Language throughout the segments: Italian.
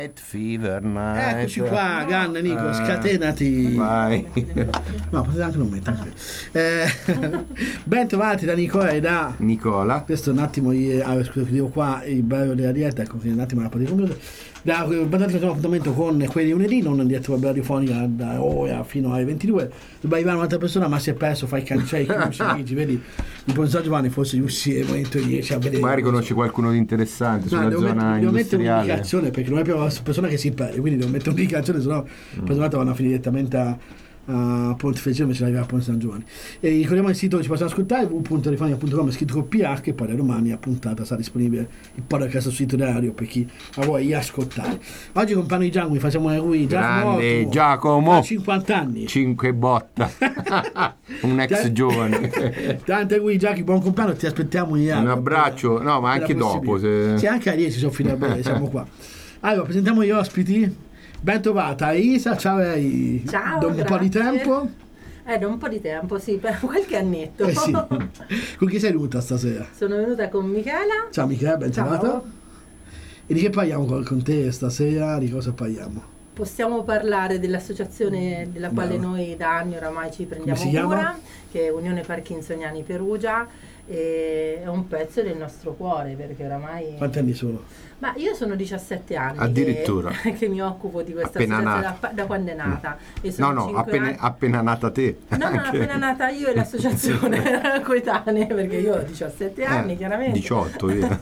Fever Night. Eccoci qua, Ganna, Nico, scatenati. Vai. No, potete anche non mettere. Ben trovati da Nicola e da Nicola. Questo è un attimo, scusa che devo qua il bello della diretta, ecco, un attimo la partita computer. Da appuntamento con quelli di lunedì, non in diretta radiofonica da ora fino alle 22. Doveva arrivare un'altra persona, ma si è perso, fai cancei, vedi. Il professor Giovanni forse riuscì momento 10 a vedere. Magari conosce qualcuno di interessante sulla zona devo mettere industriale. un'indicazione, perché non è più una persona che si perde, quindi devo mettere un'indicazione, sennò poi vanno a finire direttamente a Pontefeltro, invece arriva a Ponte San Giovanni. E ricordiamo il sito dove ci possono ascoltare, www.radiofonica.com, scritto con PH, e poi da domani a puntata sarà disponibile il podcast sul sito dell'ario per chi la vuole ascoltare. Oggi con Pano di Giacomo facciamo una qui grande Giacomo, 50 anni, 5 botta. Un ex giovane. Tante qui Giacomo, buon compleanno, ti aspettiamo in un abbraccio, no, ma anche dopo se anche a 10 sono finito bene, siamo qua. Allora presentiamo gli ospiti. Ben trovata Isa, ciao lei. Ciao, da un po' di tempo. Da un po' di tempo, sì, per qualche annetto. Sì. Con chi sei venuta stasera? Sono venuta con Michela. Ciao Michela, ben trovata. Ciao. E di che parliamo con te stasera? Di cosa parliamo? Possiamo parlare dell'associazione della quale noi da anni oramai ci prendiamo cura, che è Unione Parkinsoniani Perugia, e è un pezzo del nostro cuore, perché oramai... Quanti anni sono? Ma io sono 17 anni addirittura che mi occupo di questa associazione da quando è nata. E sono appena nata te. No, appena nata io e l'associazione coetanee, perché io ho 17 anni chiaramente. 18 io.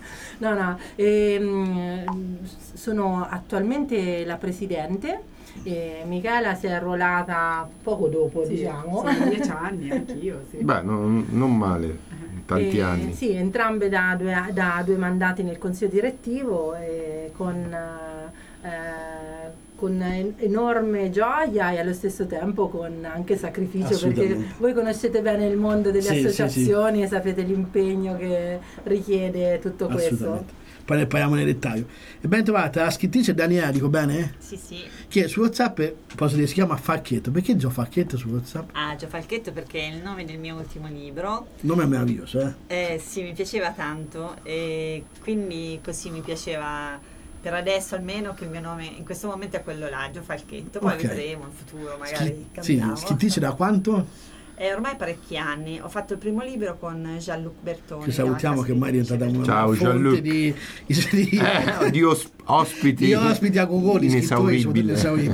Sono attualmente la presidente. E Michela si è arruolata poco dopo, diciamo. Sono 10 anni, anch'io. Sì. Beh, non male, tanti anni. Sì, entrambe da due mandati nel consiglio direttivo, con enorme gioia e allo stesso tempo con anche sacrificio, perché voi conoscete bene il mondo delle associazioni e sapete l'impegno che richiede tutto questo. Poi ne parliamo nel dettaglio. E ben trovata la scrittrice Daniela, dico bene? Sì. Che su WhatsApp, posso dire, si chiama Falchetto. Perché Gio Falchetto su WhatsApp? Gio Falchetto perché è il nome del mio ultimo libro. Nome meraviglioso, Sì, mi piaceva tanto e quindi così mi piaceva per adesso almeno che il mio nome in questo momento è quello là, Gio Falchetto. Poi vedremo in futuro, magari cambiamo. Sì, scrittrice da quanto? Ormai parecchi anni. Ho fatto il primo libro con Jean-Luc Bertoni. Ci salutiamo, che ormai è diventata una fonte di ospiti. Di ospiti a Gogoni, inesauribile.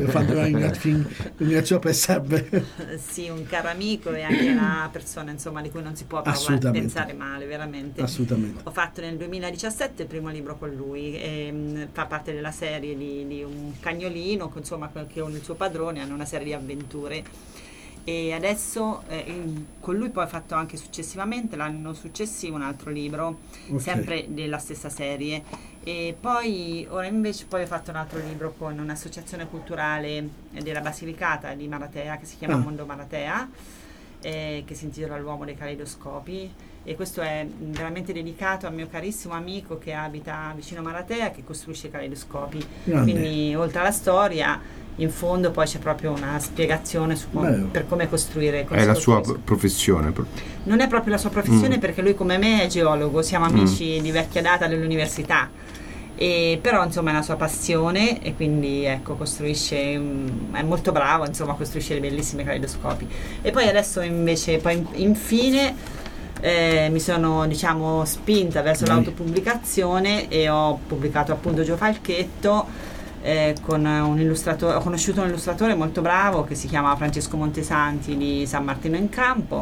Ringrazio per sempre. Sì, un caro amico e anche una persona insomma di cui non si può pensare male, veramente. Assolutamente. Ho fatto nel 2017 il primo libro con lui, fa parte della serie di un cagnolino insomma, che con il suo padrone hanno una serie di avventure. E adesso con lui poi ho fatto anche successivamente l'anno successivo un altro libro, sempre della stessa serie, e poi ora invece poi ho fatto un altro libro con un'associazione culturale della Basilicata di Maratea che si chiama Mondo Maratea, che si intitola L'uomo dei caleidoscopi, e questo è veramente dedicato a mio carissimo amico che abita vicino a Maratea, che costruisce caleidoscopi. Quindi oltre alla storia in fondo poi c'è proprio una spiegazione per come costruire. È la sua professione? Non è proprio la sua professione, perché lui come me è geologo, siamo amici di vecchia data dell'università, però insomma è la sua passione e quindi ecco costruisce, è molto bravo, insomma costruisce dei bellissimi caleidoscopi. E poi adesso invece infine mi sono diciamo spinta verso l'autopubblicazione e ho pubblicato appunto Gio Falchetto, con un illustratore. Ho conosciuto un illustratore molto bravo che si chiama Francesco Montesanti di San Martino in Campo,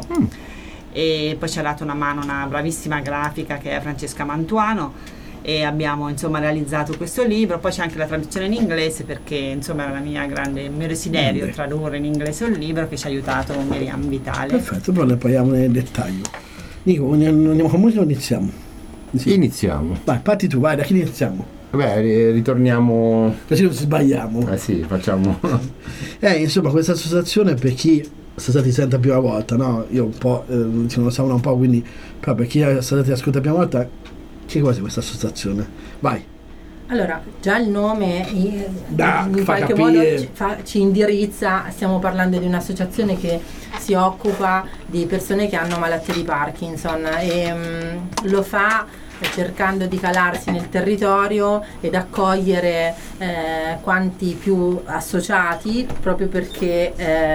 e poi ci ha dato una mano una bravissima grafica che è Francesca Mantuano, e abbiamo insomma realizzato questo libro. Poi c'è anche la traduzione in inglese, perché insomma era il mio desiderio tradurre in inglese un libro, che ci ha aiutato Miriam Vitale. Perfetto, poi ne parliamo nel dettaglio. Nico, andiamo con musica o iniziamo? Sì. Iniziamo. Vai, parti tu, vai, da chi iniziamo? Beh, ritorniamo. Così non ci sbagliamo. Sì, facciamo. Insomma, questa associazione, per chi sta stati senta più una volta, no? Io un po', ce lo sapevano un po', quindi, però per chi è stati ascolta più una volta, che cos'è questa associazione? Vai. Allora, già il nome in qualche modo ci indirizza. Stiamo parlando di un'associazione che si occupa di persone che hanno malattie di Parkinson, e lo fa cercando di calarsi nel territorio ed accogliere quanti più associati, proprio perché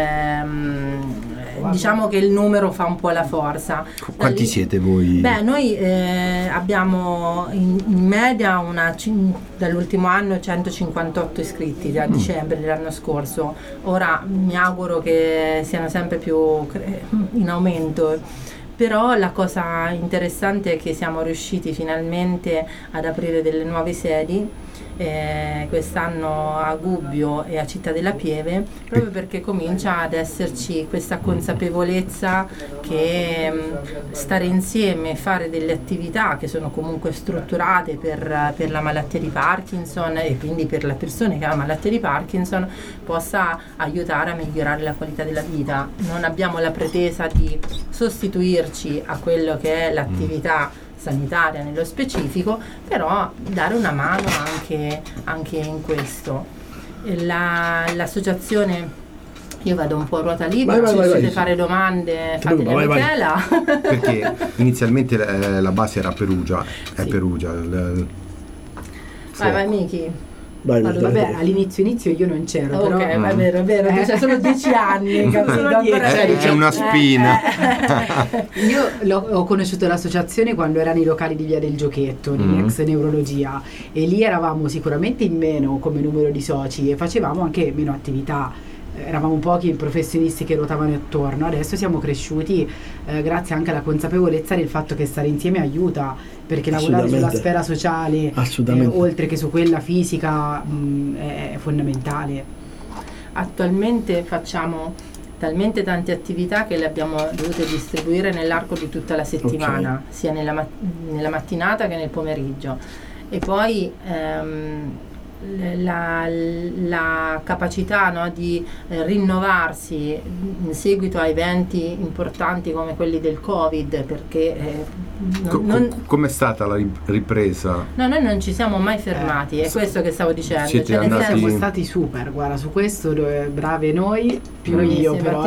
diciamo che il numero fa un po' la forza. Quanti siete voi? Beh, noi abbiamo in media dall'ultimo anno 158 iscritti da dicembre dell'anno scorso. Ora mi auguro che siano sempre più in aumento. Però la cosa interessante è che siamo riusciti finalmente ad aprire delle nuove sedi, quest'anno a Gubbio e a Città della Pieve, proprio perché comincia ad esserci questa consapevolezza che stare insieme, fare delle attività che sono comunque strutturate per la malattia di Parkinson e quindi per la persona che ha la malattia di Parkinson, possa aiutare a migliorare la qualità della vita. Non abbiamo la pretesa di sostituirci a quello che è l'attività sanitaria nello specifico, però dare una mano anche in questo. L'associazione, io vado un po' a ruota libera, se volete fare domande fatele a Michela. Perché inizialmente la base era Perugia, è Perugia. Vai Miki. Vabbè, all'inizio io non c'ero, ok, però è vero, c'è solo 10 anni, c'è una spina. Io ho conosciuto l'associazione quando erano i locali di Via del Giochetto, in ex neurologia, e lì eravamo sicuramente in meno come numero di soci e facevamo anche meno attività. Eravamo pochi professionisti che ruotavano attorno. Adesso siamo cresciuti grazie anche alla consapevolezza del fatto che stare insieme aiuta, perché lavorare sulla sfera sociale oltre che su quella fisica è fondamentale. Attualmente facciamo talmente tante attività che le abbiamo dovute distribuire nell'arco di tutta la settimana, sia nella mattinata che nel pomeriggio, e poi la capacità, no, di rinnovarsi in seguito a eventi importanti come quelli del Covid, perché com'è stata la ripresa? No, noi non ci siamo mai fermati, è questo che stavo dicendo. Siamo stati super, guarda, su questo brave noi, più io però,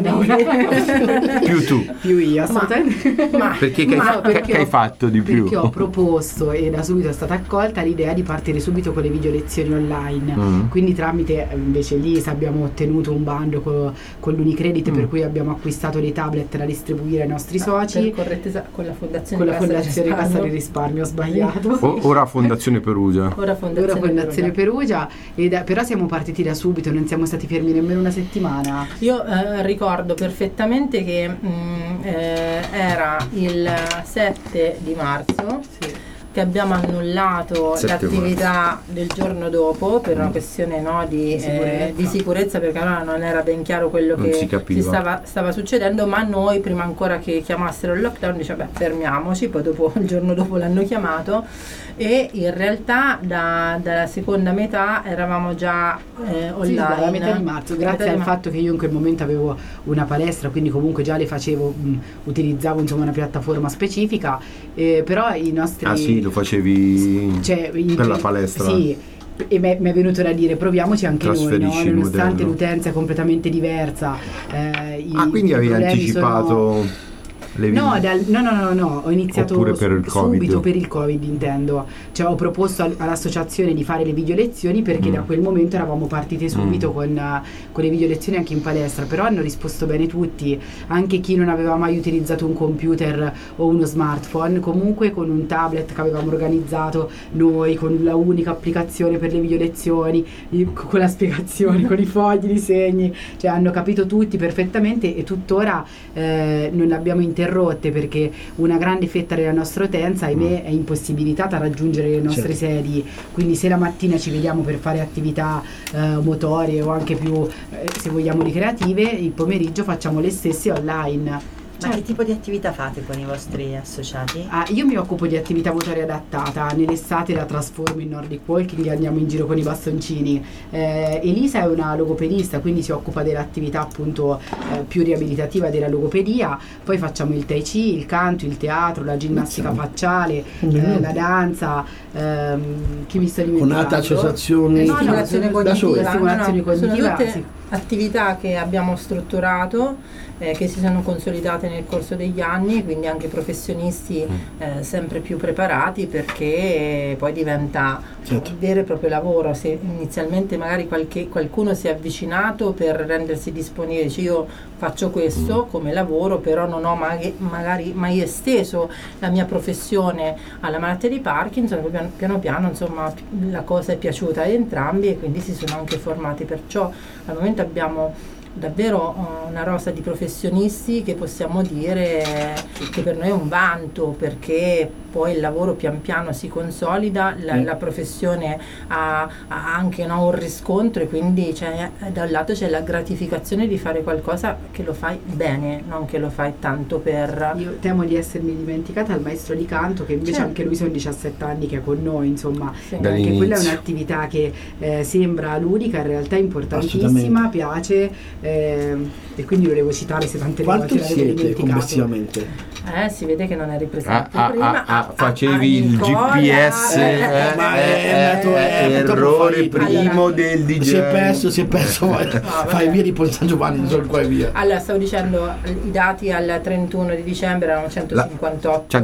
più io, assolutamente. Perché che hai fatto di più? Perché ho proposto, e da subito è stata accolta, l'idea di partire subito con le video lezioni online, quindi tramite invece l'IS abbiamo ottenuto un bando con l'Unicredit, per cui abbiamo acquistato dei tablet da distribuire ai nostri soci. Con la Fondazione Cassa di Risparmio, ho sbagliato. Ora Fondazione Perugia. Ora Fondazione Perugia, però siamo partiti da subito, non siamo stati fermi nemmeno una settimana. Io ricordo perfettamente che era il 7 di marzo che abbiamo annullato l'attività del giorno dopo per una questione di sicurezza, perché allora non era ben chiaro quello che si stava succedendo, ma noi prima ancora che chiamassero il lockdown diceva fermiamoci, poi il giorno dopo l'hanno chiamato, e in realtà dalla seconda metà eravamo già online. Dalla metà di marzo, grazie al fatto che io in quel momento avevo una palestra, quindi comunque già le facevo, utilizzavo insomma una piattaforma specifica, però i nostri... lo facevi per la palestra? Sì, e mi è venuto da dire proviamoci anche noi, no? Nonostante l'utenza è completamente diversa. Quindi avevi anticipato... No, ho iniziato subito per il Covid, intendo. Cioè ho proposto all'associazione di fare le video lezioni perché da quel momento eravamo partite subito con le video lezioni anche in palestra, però hanno risposto bene tutti, anche chi non aveva mai utilizzato un computer o uno smartphone, comunque con un tablet che avevamo organizzato noi, con la unica applicazione per le video lezioni, con la spiegazione, con i fogli di segni, cioè hanno capito tutti perfettamente, e tuttora non abbiamo interrotte perché una grande fetta della nostra utenza, ahimè, è impossibilitata a raggiungere le nostre sedi, quindi se la mattina ci vediamo per fare attività motorie o anche più se vogliamo ricreative, il pomeriggio facciamo le stesse online. Ma che tipo di attività fate con i vostri associati? Io mi occupo di attività motoria adattata, nell'estate la trasformo in Nordic Walking e andiamo in giro con i bastoncini. Elisa è una logopedista, quindi si occupa dell'attività appunto più riabilitativa della logopedia, poi facciamo il tai chi, il canto, il teatro, la ginnastica facciale, la danza, chi mi sta dimenticando? Con altre associazioni, stimolazione cognitiva, stimolazione cognitiva, attività che abbiamo strutturato, che si sono consolidate nel corso degli anni, quindi anche professionisti sempre più preparati, perché poi diventa un vero e proprio lavoro. Se inizialmente magari qualcuno si è avvicinato per rendersi disponibile, dice io faccio questo come lavoro, però non ho magari mai esteso la mia professione alla malattia di Parkinson, piano piano insomma la cosa è piaciuta a entrambi e quindi si sono anche formati, perciò al momento abbiamo davvero una rosa di professionisti che possiamo dire che per noi è un vanto, perché poi il lavoro pian piano si consolida, la professione ha anche un riscontro, e quindi da un lato c'è la gratificazione di fare qualcosa che lo fai bene, non che lo fai tanto per... Io temo di essermi dimenticata il maestro di canto, che invece anche lui sono 17 anni che è con noi, insomma, anche quella è un'attività che sembra ludica, in realtà è importantissima, piace, e quindi volevo citare se tante volte l'avevo dimenticato. Complessivamente? Si vede che non eri presente prima. Facevi il GPS, errore primo del DJ. Si è perso, fai via di Ponte San Giovanni, non so qua e via. Allora, stavo dicendo, i dati al 31 di dicembre erano 158.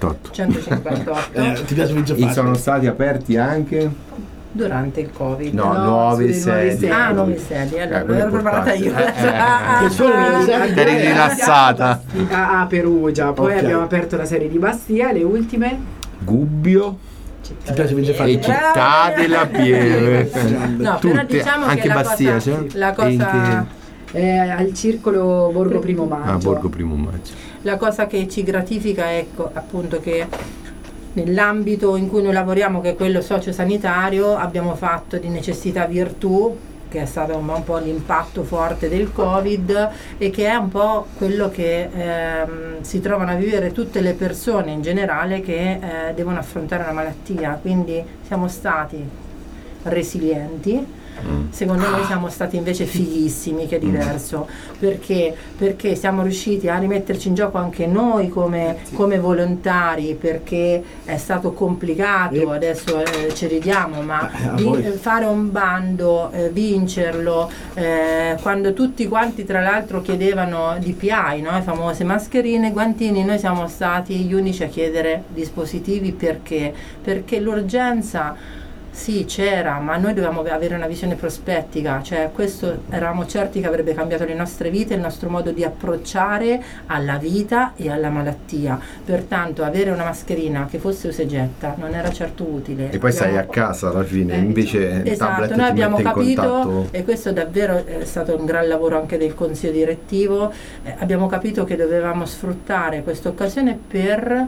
Ti piace Vincenzo? E sono stati aperti anche durante il Covid. Nuove sedie. Nuove sedie. Allora, ero preparata io. Eri rilassata. A Perugia, poi abbiamo aperto la serie di Bastia, le ultime. Gubbio. Ti piace Vincenzo? E Città della Pieve. No, però diciamo anche che Bastia, la cosa al circolo Borgo Primo Maggio. Borgo Primo Maggio. La cosa che ci gratifica è appunto che nell'ambito in cui noi lavoriamo, che è quello sociosanitario, abbiamo fatto di necessità virtù, che è stato un po' l'impatto forte del Covid, e che è un po' quello che si trovano a vivere tutte le persone in generale che devono affrontare una malattia. Quindi siamo stati resilienti. Secondo noi siamo stati invece fighissimi, che è diverso, perché siamo riusciti a rimetterci in gioco anche noi come volontari, perché è stato complicato, adesso ci ridiamo, ma fare un bando, vincerlo, quando tutti quanti tra l'altro chiedevano DPI, no? Le famose mascherine, guantini, noi siamo stati gli unici a chiedere dispositivi, perché l'urgenza sì c'era, ma noi dovevamo avere una visione prospettica, cioè questo eravamo certi che avrebbe cambiato le nostre vite, il nostro modo di approcciare alla vita e alla malattia. Pertanto avere una mascherina che fosse usa e getta non era certo utile. E poi stai a casa alla fine, invece esatto, noi abbiamo capito, e questo davvero è stato un gran lavoro anche del consiglio direttivo, abbiamo capito che dovevamo sfruttare questa occasione per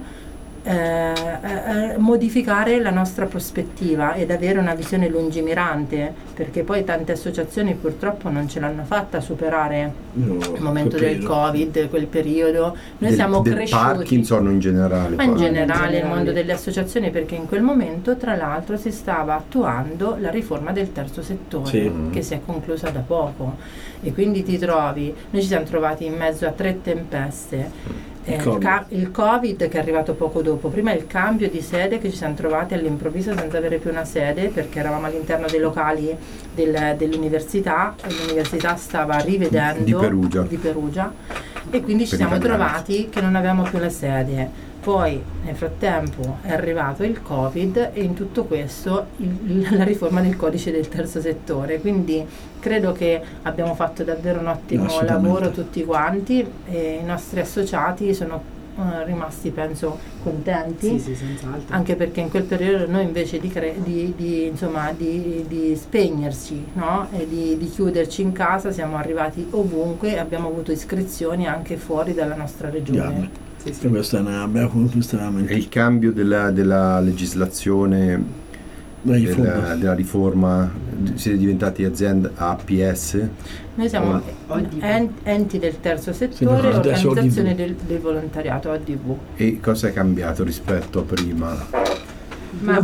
modificare la nostra prospettiva ed avere una visione lungimirante, perché poi tante associazioni purtroppo non ce l'hanno fatta superare il momento del Covid, quel periodo. Noi siamo cresciuti, Parkinson in generale, ma in generale il mondo delle associazioni, perché in quel momento tra l'altro si stava attuando la riforma del terzo settore, che si è conclusa da poco, e quindi noi ci siamo trovati in mezzo a 3 tempeste. Il Covid che è arrivato poco dopo, prima il cambio di sede, che ci siamo trovati all'improvviso senza avere più una sede, perché eravamo all'interno dei locali dell'università, e l'università stava rivedendo di Perugia, e quindi ci siamo trovati che non avevamo più la sede. Poi nel frattempo è arrivato il Covid, e in tutto questo la riforma del codice del terzo settore, quindi credo che abbiamo fatto davvero un ottimo lavoro tutti quanti, e i nostri associati sono rimasti, penso, contenti, sì, senz'altro. Anche perché in quel periodo noi invece di spegnerci, no? E di chiuderci in casa, siamo arrivati ovunque e abbiamo avuto iscrizioni anche fuori dalla nostra regione. Sì. Questa è una bella conquista veramente. E il cambio della legislazione, della riforma, siete diventati azienda APS? Noi siamo enti del terzo settore, organizzazione del volontariato, ODV. E cosa è cambiato rispetto a prima? la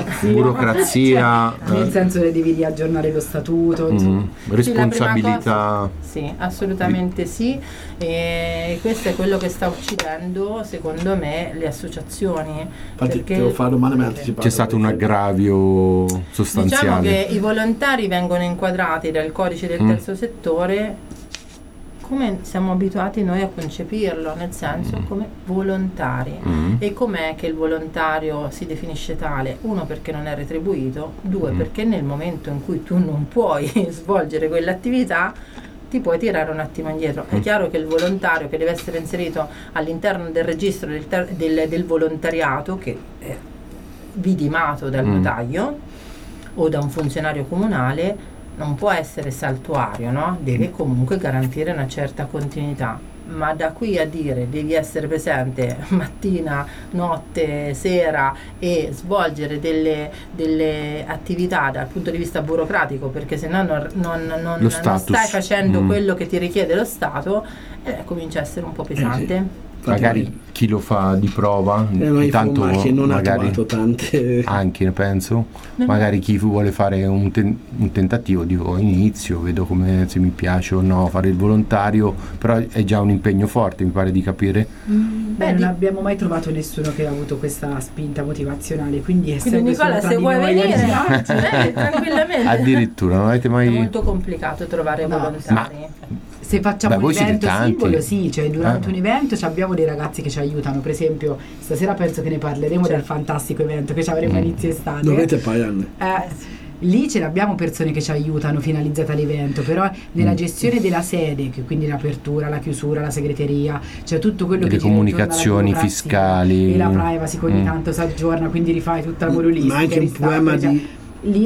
burocrazia nel senso che devi riaggiornare lo statuto, responsabilità. Sì, assolutamente sì, e questo è quello che sta uccidendo secondo me le associazioni. Infatti devo fare domande, c'è stato un aggravio sostanziale. Diciamo che i volontari vengono inquadrati dal codice del terzo settore come siamo abituati noi a concepirlo, nel senso come volontari. E com'è che il volontario si definisce tale? Uno, perché non è retribuito; due, perché nel momento in cui tu non puoi svolgere quell'attività ti puoi tirare un attimo indietro. È chiaro che il volontario che deve essere inserito all'interno del registro del volontariato, che è vidimato dal notaio o da un funzionario comunale, non può essere saltuario, no? Deve comunque garantire una certa continuità, ma da qui a dire devi essere presente mattina, notte, sera e svolgere delle attività dal punto di vista burocratico, perché se no non stai facendo quello che ti richiede lo Stato, comincia a essere un po' pesante. Magari chi lo fa di prova, intanto non magari ha trovato tante, anche penso, magari chi vuole fare un tentativo, dico inizio, vedo come, se mi piace o no fare il volontario, però è già un impegno forte, mi pare di capire. Non abbiamo mai trovato nessuno che ha avuto questa spinta motivazionale, quindi Nicola, se vuoi venire tranquillamente. Addirittura non avete mai... È molto complicato trovare volontari. Se facciamo un evento singolo, cioè durante un evento abbiamo dei ragazzi che ci aiutano. Per esempio stasera penso che ne parleremo del fantastico evento che ci avremo inizio estate. Dovete pagare. Lì ce l'abbiamo persone che ci aiutano finalizzate all'evento, però nella gestione della sede, che quindi l'apertura, la chiusura, la segreteria, cioè tutto quello che le comunicazioni fiscali e la privacy che ogni tanto si aggiorna, quindi rifai tutta la modulistica. Ma anche un problema lì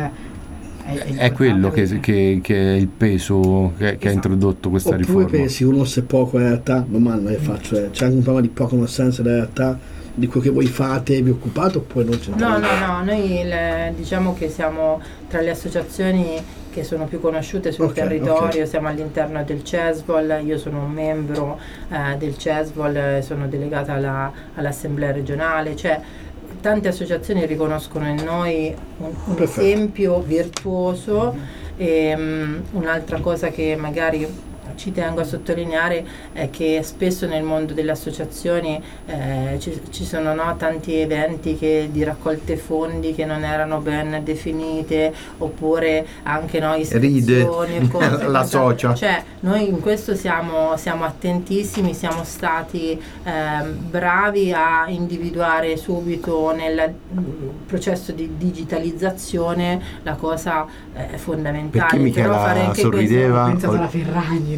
è quello che è il peso che ha introdotto questa riforma. Oppure pensi, conosce poco la realtà, domanda che faccio, c'è anche un problema di poca conoscenza della realtà, di quello che voi fate, vi occupate, oppure non c'è? No, noi diciamo che siamo tra le associazioni che sono più conosciute sul territorio, siamo all'interno del CESVOL, io sono un membro del CESVOL, sono delegata all'assemblea regionale, cioè tante associazioni riconoscono in noi un esempio virtuoso. E un'altra cosa che magari ci tengo a sottolineare è che spesso nel mondo delle associazioni ci sono tanti eventi di raccolte fondi che non erano ben definite, oppure anche iscrizioni e cose. La socia. Cioè noi in questo siamo attentissimi, siamo stati bravi a individuare subito nel processo di digitalizzazione la cosa fondamentale. Perché Michela sorrideva? Ho pensato alla Ferragni, no?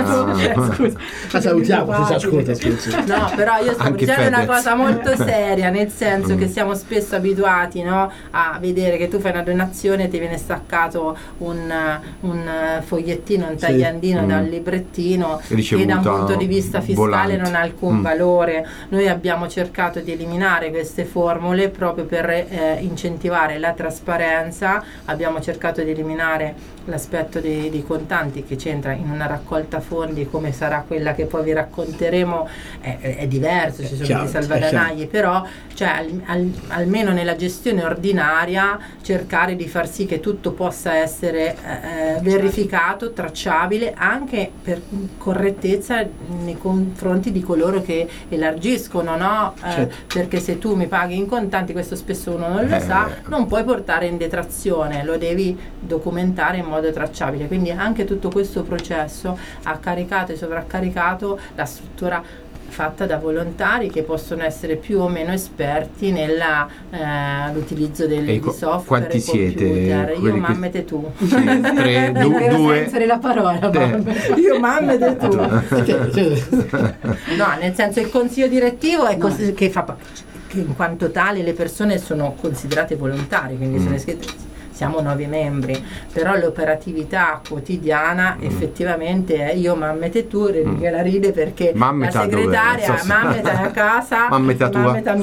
Scusa, salutiamo, si ascolta. No, però io sto dicendo una cosa molto seria, nel senso che siamo spesso abituati, no, a vedere che tu fai una donazione e ti viene staccato un fogliettino, un tagliandino dal librettino che da un punto di vista fiscale non ha alcun valore. Noi abbiamo cercato di eliminare queste formule proprio per incentivare la trasparenza, abbiamo cercato di eliminare l'aspetto dei contanti, che c'entra in una raccolta fondi come sarà quella che poi vi racconteremo, è diverso, ci sono dei salvadanagli, però cioè, almeno nella gestione ordinaria cercare di far sì che tutto possa essere verificato, tracciabile, anche per correttezza nei confronti di coloro che elargiscono, no? Perché se tu mi paghi in contanti, questo spesso uno non lo sa, non puoi portare in detrazione, lo devi documentare in modo tracciabile, quindi anche tutto questo processo ha caricato e sovraccaricato la struttura fatta da volontari che possono essere più o meno esperti nell'utilizzo di software. Quanti siete? Io, Mammet e tu. Sì, 3, 2 la parola. Io, Mammet e tu. No, nel senso il consiglio direttivo è così, che in quanto tale le persone sono considerate volontarie, quindi sono iscritte. siamo 9 membri, però l'operatività quotidiana effettivamente è io, Mammet e tu, Michela ride perché la segretaria, Mammet è a casa, Mammet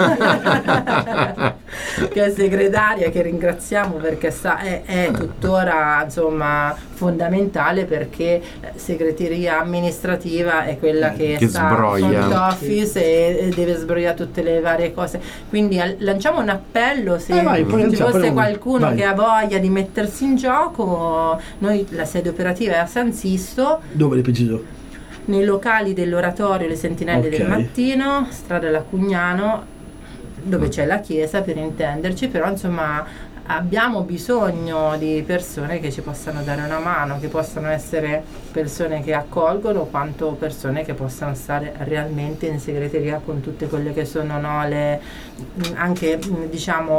mia, che è segretaria, che ringraziamo perché è tuttora insomma fondamentale, perché segreteria amministrativa è quella che sta front office e deve sbrogliare tutte le varie cose, quindi lanciamo un appello se ci fosse qualcuno che ha voglia di mettersi in gioco. Noi la sede operativa è a San Sisto. Dove le preciso? Nei locali dell'oratorio Le Sentinelle del Mattino, strada Lacugnano, dove c'è la chiesa per intenderci, però insomma abbiamo bisogno di persone che ci possano dare una mano, che possano essere persone che accolgono, quanto persone che possano stare realmente in segreteria con tutte quelle che sono le anche diciamo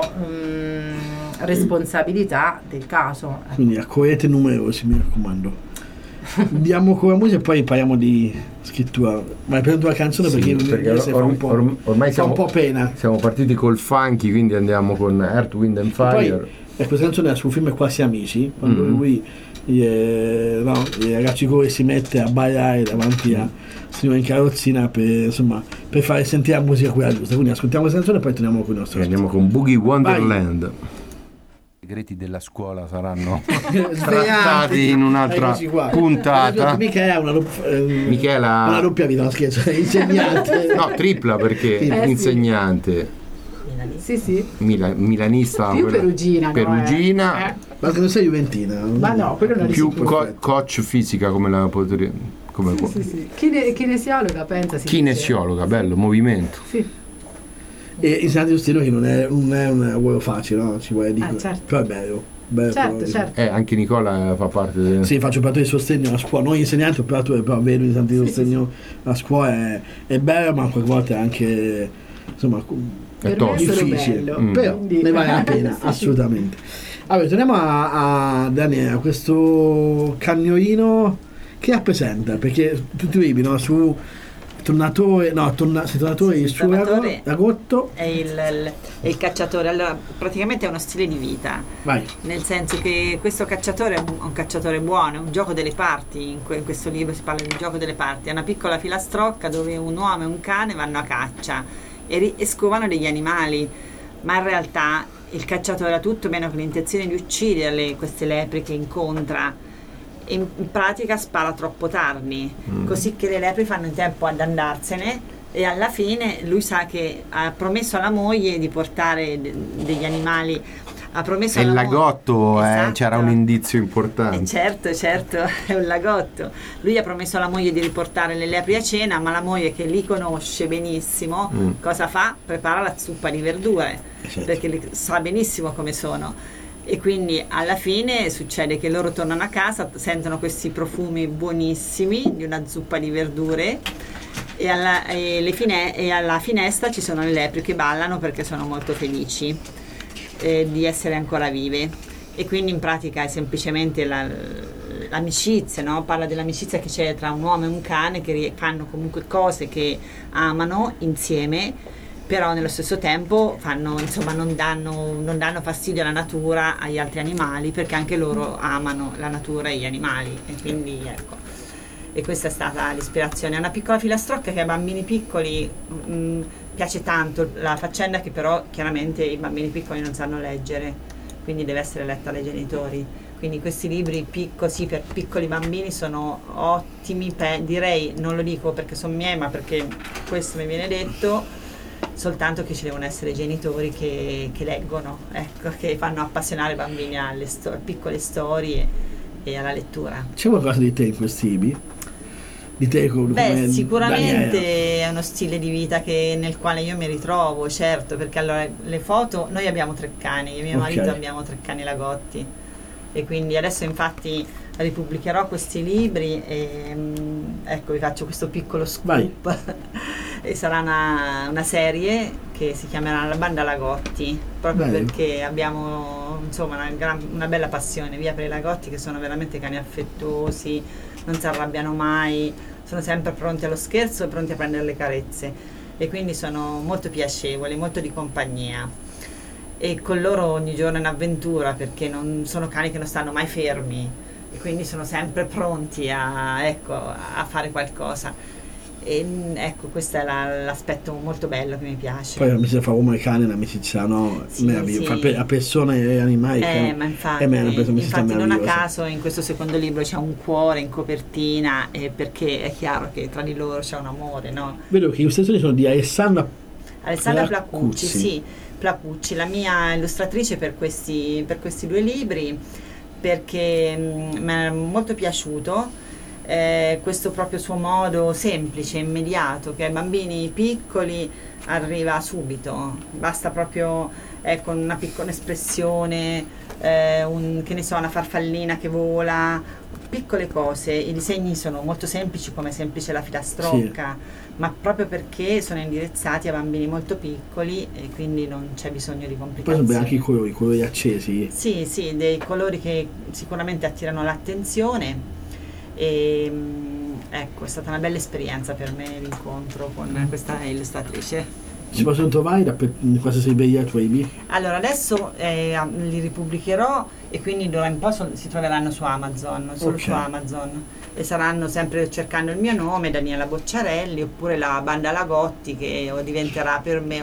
responsabilità del caso. Quindi accogliete numerosi, mi raccomando. Andiamo con la musica e poi parliamo di scrittura. Ma hai preso la canzone perché ormai fa un po' pena. Siamo partiti col funky, quindi andiamo con Earth, Wind and Fire. Poi, questa canzone è sul film Quasi Amici, quando lui i ragazzi con si mette a ballare davanti a signora in carrozzina per fare sentire la musica quella giusta. Quindi ascoltiamo questa canzone e poi torniamo con il nostro. Andiamo con Boogie Wonderland. I segreti della scuola saranno trattati in un'altra puntata. Michela ha una doppia vita, no scherzo, insegnante. No, tripla perché insegnante. Sì. Milanista. Più perugina. Ma che non sei juventina. Ma no, quello non è più coach fisica come la potrei. Sì. Kinesiologa, pensa. Kinesiologa, bello, movimento. Sì. E insegnante di sostegno che non è un lavoro facile, no? Ci vuole dire. Certo. Però è bello. Certo. Anche Nicola fa parte Sì, faccio operatore di sostegno alla scuola, non insegnante, operatore, però vedo insegnante di sostegno alla scuola è bello, ma qualche volta è anche è difficile. Però ne vale la pena, assolutamente. Allora, torniamo a Daniela, questo cagnolino che rappresenta, perché tutti i libri, no? Su Tornatore il suo agotto è il cacciatore. Allora, praticamente è uno stile di vita. Vai. Nel senso che questo cacciatore è un cacciatore buono, è un gioco delle parti. In questo libro si parla di un gioco delle parti. È una piccola filastrocca dove un uomo e un cane vanno a caccia e scovano degli animali, ma in realtà il cacciatore ha tutto meno che l'intenzione di uccidere queste lepri che incontra. In pratica spara troppo tardi, così che le lepri fanno in tempo ad andarsene, e alla fine lui sa che ha promesso alla moglie di portare degli animali. Ha promesso alla lagotto, esatto. C'era un indizio importante. Certo, è un lagotto. Lui ha promesso alla moglie di riportare le lepri a cena, ma la moglie, che li conosce benissimo, cosa fa? Prepara la zuppa di verdure, perché sa benissimo come sono. E quindi alla fine succede che loro tornano a casa, sentono questi profumi buonissimi di una zuppa di verdure e alla finestra ci sono le lepri che ballano perché sono molto felici di essere ancora vive. E quindi in pratica è semplicemente l'amicizia, no? Parla dell'amicizia che c'è tra un uomo e un cane, che fanno comunque cose che amano insieme, però nello stesso tempo non danno fastidio alla natura, agli altri animali, perché anche loro amano la natura e gli animali. E quindi ecco, e questa è stata l'ispirazione. È una piccola filastrocca che ai bambini piccoli piace tanto, la faccenda che però chiaramente i bambini piccoli non sanno leggere, quindi deve essere letta dai genitori. Quindi questi libri così per piccoli bambini sono ottimi, direi, non lo dico perché sono miei, ma perché questo mi viene detto, soltanto che ci devono essere genitori che leggono, ecco, che fanno appassionare i bambini alle piccole storie e alla lettura. C'è qualcosa di te in questi libri? Di te come sicuramente Daniela. è uno stile di vita nel quale io mi ritrovo, certo, perché allora le foto, noi abbiamo 3 cani, io e mio marito abbiamo 3 cani lagotti, e quindi adesso infatti ripubblicherò questi libri e ecco, vi faccio questo piccolo scoop. E sarà una serie che si chiamerà La Banda Lagotti, proprio perché abbiamo una bella passione via per i lagotti, che sono veramente cani affettuosi, non si arrabbiano mai, sono sempre pronti allo scherzo e pronti a prendere le carezze, e quindi sono molto piacevoli, molto di compagnia. e con loro ogni giorno è un'avventura, perché non sono cani che non stanno mai fermi e quindi sono sempre pronti a fare qualcosa. E ecco, questo è l'aspetto molto bello che mi piace. Poi l'amicizia fra uomo e cane è un'amicizia, no? Sì. A persone e animali. Ma infatti non a caso in questo secondo libro c'è un cuore in copertina, perché è chiaro che tra di loro c'è un amore, no? Vedo che le illustrazioni sono di Alessandra Placucci, sì, Placucci, la mia illustratrice per questi 2 libri, perché mi è molto piaciuto questo proprio suo modo semplice, immediato, che ai bambini piccoli arriva subito, basta proprio con una piccola espressione, che ne so, una farfallina che vola, piccole cose. I disegni sono molto semplici, come semplice la filastrocca, ma proprio perché sono indirizzati a bambini molto piccoli e quindi non c'è bisogno di complicazioni. Poi sono anche i colori accesi. Sì, dei colori che sicuramente attirano l'attenzione. E ecco, è stata una bella esperienza per me l'incontro con questa illustratrice. Si possono trovare in qualsiasi libreria Baby? Allora adesso li ripubblicherò e quindi d'ora in poi si troveranno su Amazon, solo su Amazon, e saranno sempre cercando il mio nome, Daniela Bocciarelli, oppure la Banda Lagotti, che diventerà per me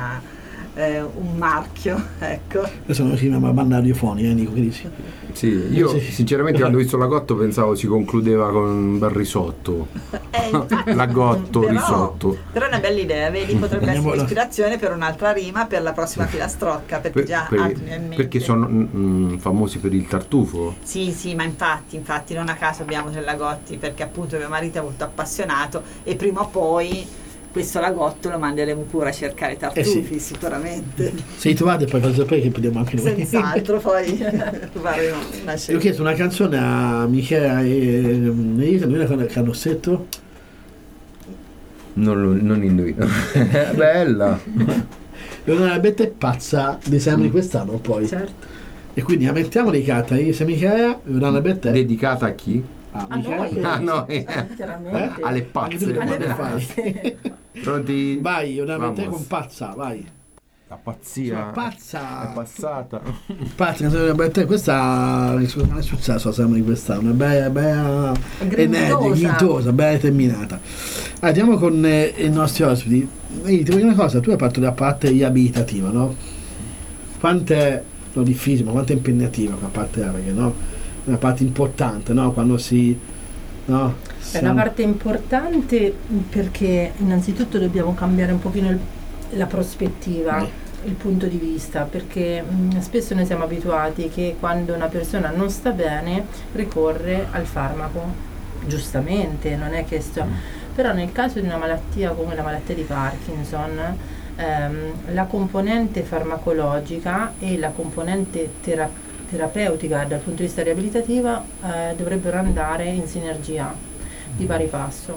un marchio, ecco. Adesso non si chiama banda radiofonica, Nico, quindi sì, io sinceramente quando ho visto Lagotto pensavo si concludeva con un bel risotto. Lagotto, risotto. Però è una bella idea, vedi, potrebbe essere ispirazione per un'altra rima per la prossima filastrocca, perché altri in mente. Perché sono famosi per il tartufo. Sì, ma infatti non a caso abbiamo tre Lagotti, perché appunto mio marito è molto appassionato e prima o poi questo Lagotto lo manderemo pure a cercare tartufi, sicuramente. Se li trovate poi fate sapere che prendiamo anche noi. Senz'altro, poi faremo una scelta. Io ho chiesto una canzone a Michela e Elisa, noi con il canossetto. Non indovino. Bella. Leonora Betta è pazza di sempre di quest'anno poi. Certo. E quindi la mettiamo di carta, Elisa Michela, Leonora Betta. Dedicata a chi? Chiaramente. Alle pazze. Pronti? Vai, una mente con pazza, vai. La pazzia pazza è passata. Pazza, questa è successo sempre di quest'anno, una bella energia, grintosa, bella terminata. Andiamo con i nostri ospiti. Ti voglio una cosa, tu hai fatto la parte riabilitativa, no? Quanto è difficile, ma quanto è impegnativa quella parte là, perché no? Una parte importante, no? Quando si... No? È una parte importante perché innanzitutto dobbiamo cambiare un pochino la prospettiva, il punto di vista, perché spesso noi siamo abituati che quando una persona non sta bene ricorre al farmaco, giustamente, non è che però nel caso di una malattia come la malattia di Parkinson, la componente farmacologica e la componente terapeutica dal punto di vista riabilitativo dovrebbero andare in sinergia di pari passo,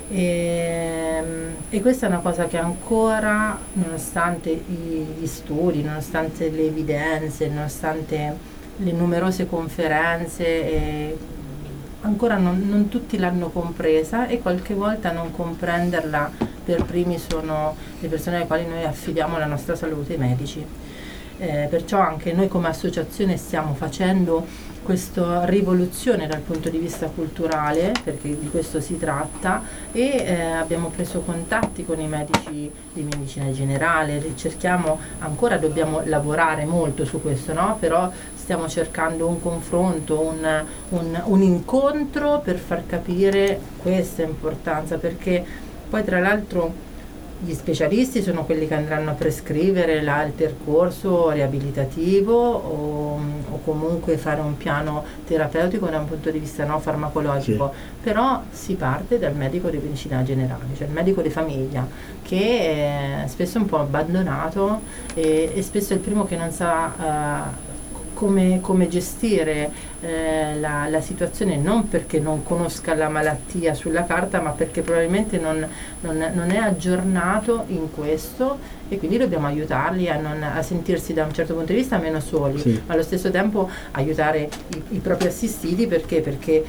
e questa è una cosa che ancora, nonostante gli studi, nonostante le evidenze, nonostante le numerose conferenze, ancora non tutti l'hanno compresa, e qualche volta non comprenderla per primi sono le persone alle quali noi affidiamo la nostra salute, i medici. Perciò anche noi come associazione stiamo facendo questa rivoluzione dal punto di vista culturale, perché di questo si tratta, e abbiamo preso contatti con i medici di medicina generale, dobbiamo lavorare molto su questo, no? Però stiamo cercando un confronto, un incontro per far capire questa importanza, perché poi tra l'altro gli specialisti sono quelli che andranno a prescrivere il percorso riabilitativo o comunque fare un piano terapeutico da un punto di vista farmacologico, però si parte dal medico di medicina generale, cioè il medico di famiglia, che è spesso un po' abbandonato e spesso è il primo che non sa come gestire la situazione, non perché non conosca la malattia sulla carta, ma perché probabilmente non è aggiornato in questo, e quindi dobbiamo aiutarli a sentirsi da un certo punto di vista meno soli, sì. Ma allo stesso tempo aiutare i propri assistiti, perché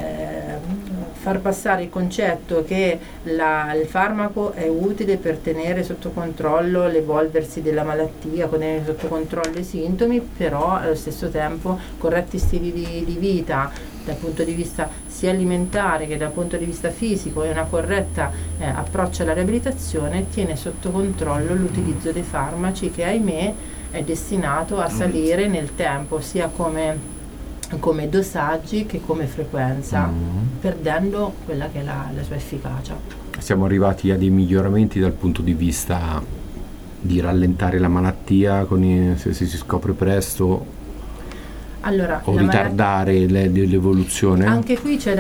far passare il concetto che il farmaco è utile per tenere sotto controllo l'evolversi della malattia, tenere sotto controllo i sintomi, però allo stesso tempo corretti stili di vita dal punto di vista sia alimentare che dal punto di vista fisico e una corretta approccio alla riabilitazione tiene sotto controllo l'utilizzo dei farmaci, che ahimè è destinato a salire nel tempo, sia come dosaggi che come frequenza, perdendo quella che è la sua efficacia. Siamo arrivati a dei miglioramenti dal punto di vista di rallentare la malattia se si scopre presto, allora, o ritardare l'evoluzione? Anche qui c'è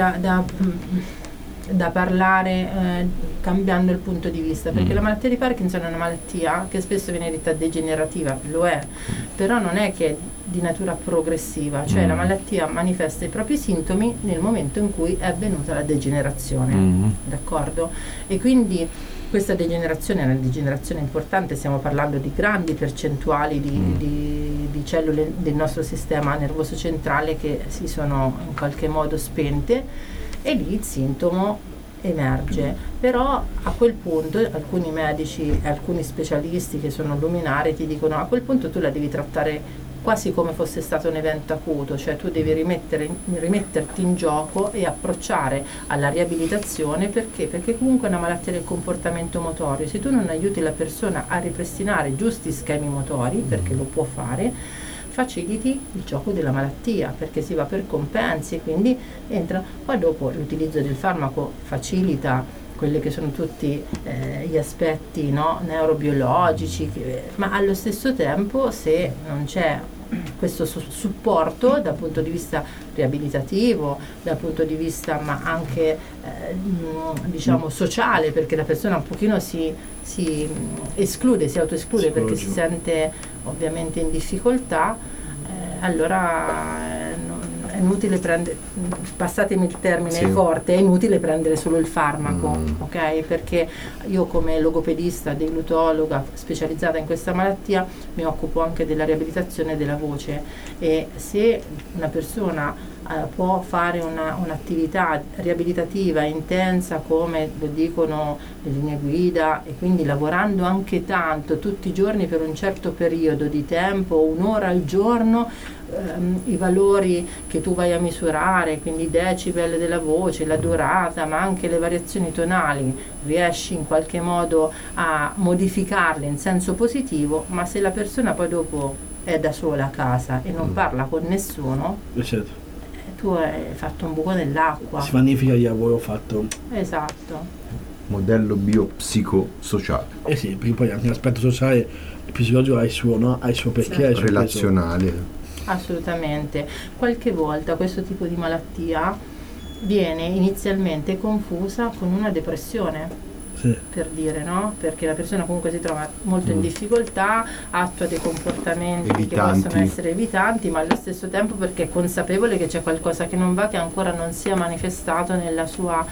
da parlare cambiando il punto di vista, perché la malattia di Parkinson è una malattia che spesso viene detta degenerativa, lo è, però non è che è di natura progressiva, cioè la malattia manifesta i propri sintomi nel momento in cui è avvenuta la degenerazione, d'accordo? E quindi questa degenerazione è una degenerazione importante, stiamo parlando di grandi percentuali di cellule del nostro sistema nervoso centrale che si sono in qualche modo spente, e lì il sintomo emerge. Però a quel punto alcuni medici e alcuni specialisti che sono luminari ti dicono: a quel punto tu la devi trattare quasi come fosse stato un evento acuto, cioè tu devi rimetterti in gioco e approcciare alla riabilitazione. Perché comunque è una malattia del comportamento motorio. Se tu non aiuti la persona a ripristinare giusti schemi motori, perché lo può fare, faciliti il gioco della malattia, perché si va per compensi, quindi entra. Poi dopo l'utilizzo del farmaco facilita quelli che sono tutti gli aspetti, no, neurobiologici, ma allo stesso tempo, se non c'è questo supporto dal punto di vista riabilitativo, dal punto di vista ma anche diciamo sociale, perché la persona un pochino si esclude, si autoesclude perché si sente ovviamente in difficoltà, allora è inutile prendere, passatemi il termine forte, è inutile prendere solo il farmaco, ok? Perché io come logopedista, deglutologa specializzata in questa malattia mi occupo anche della riabilitazione della voce, e se una persona può fare un'attività riabilitativa intensa, come lo dicono le linee guida, e quindi lavorando anche tanto tutti i giorni per un certo periodo di tempo, un'ora al giorno, i valori che tu vai a misurare, quindi i decibel della voce, la durata, ma anche le variazioni tonali, riesci in qualche modo a modificarle in senso positivo. Ma se la persona poi dopo è da sola a casa e non parla con nessuno, tu hai fatto un buco nell'acqua. Si magnifica il lavoro fatto. Esatto. Modello biopsicosociale. Sì, perché poi anche l'aspetto sociale, il psicologico ha il suo, no? Ha il suo perché, ha il suo relazionale. Assolutamente. Qualche volta questo tipo di malattia viene inizialmente confusa con una depressione, per dire, no? Perché la persona comunque si trova molto in difficoltà, attua dei comportamenti evitanti, che possono essere evitanti, ma allo stesso tempo perché è consapevole che c'è qualcosa che non va, che ancora non si è manifestato nella sua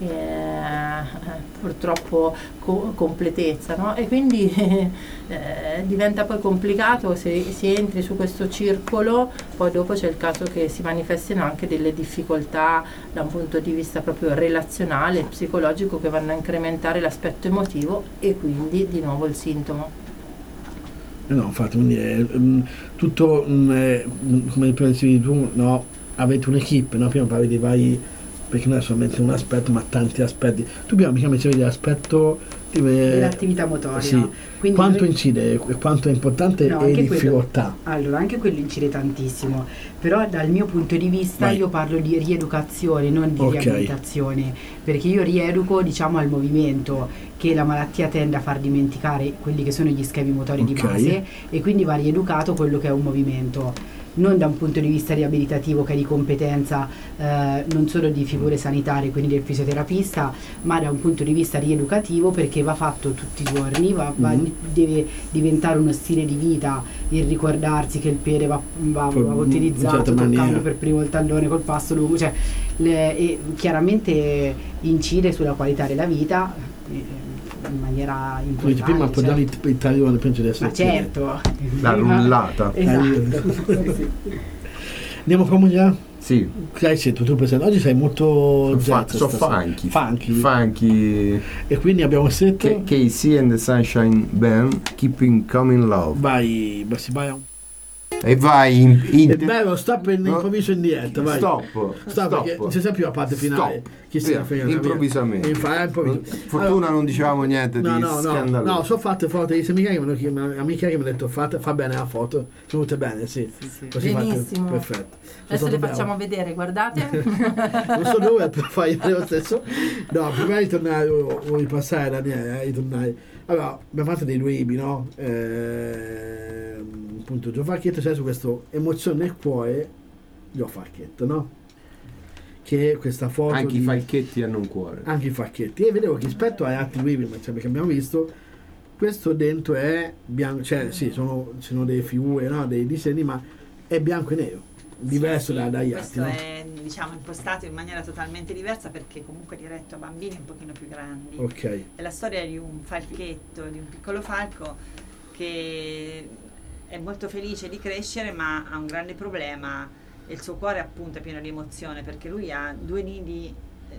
purtroppo completezza, no? E quindi diventa poi complicato se si entri su questo circolo. Poi dopo c'è il caso che si manifestino anche delle difficoltà da un punto di vista proprio relazionale, psicologico, che vanno a incrementare l'aspetto emotivo e quindi di nuovo il sintomo. No, infatti, quindi è tutto come dicevi tu, no? Avete un'equipe, no? Prima parlavi dei vari, perché non è solamente un aspetto ma tanti aspetti. Tu prima mi dicevi dell'aspetto dell'attività motoria. Sì. Quindi quanto incide, quanto è importante e difficoltà? Allora, anche quello incide tantissimo, però dal mio punto di vista io parlo di rieducazione, non di riabilitazione, perché io rieduco, diciamo, al movimento, che la malattia tende a far dimenticare quelli che sono gli schemi motori di base, e quindi va rieducato quello che è un movimento. non da un punto di vista riabilitativo che è di competenza non solo di figure sanitarie, quindi del fisioterapista, ma da un punto di vista rieducativo, perché va fatto tutti i giorni, deve diventare uno stile di vita, il ricordarsi che il piede va utilizzato toccando per primo il tallone col passo lungo, cioè e chiaramente incide sulla qualità della vita in maniera importante. Prima appoggiare il taglione, penso di essere. Ma certo, la rullata. Esatto. Andiamo con musica? Sì. Tu presente. Oggi sei molto funky. E quindi abbiamo sentito KC and the Sunshine Band, Keeping Coming Love. Vai. E vai è bello, stop improvviso in diretta, vai. Stop perché non si sa più la parte finale. Improvvisamente. Fortuna non dicevamo niente di scandalo. No, sono fatte foto di amiche che mi hanno detto fa bene la foto, sono venute bene, sì. Benissimo. Perfetto. Adesso le facciamo vedere, guardate. Non so dove per fare lo stesso. No, prima di tornare, voglio ripassare Daniele, allora, abbiamo fatto dei due ibi, no? Appunto, Gio Falchetto c'è su questo emozione nel cuore, Gio Falchetto, no? Che questa foto anche i falchetti hanno un cuore. Anche i falchetti. E vedevo che rispetto agli altri ibi, perché abbiamo visto, questo dentro è bianco, cioè sì, sono delle figure, no? Dei disegni, ma è bianco e nero. Diverso dagli altri. Questo è impostato in maniera totalmente diversa perché comunque è diretto a bambini un pochino più grandi. Ok. È la storia di un falchetto, di un piccolo falco che è molto felice di crescere, ma ha un grande problema e il suo cuore appunto è pieno di emozione perché lui ha due nidi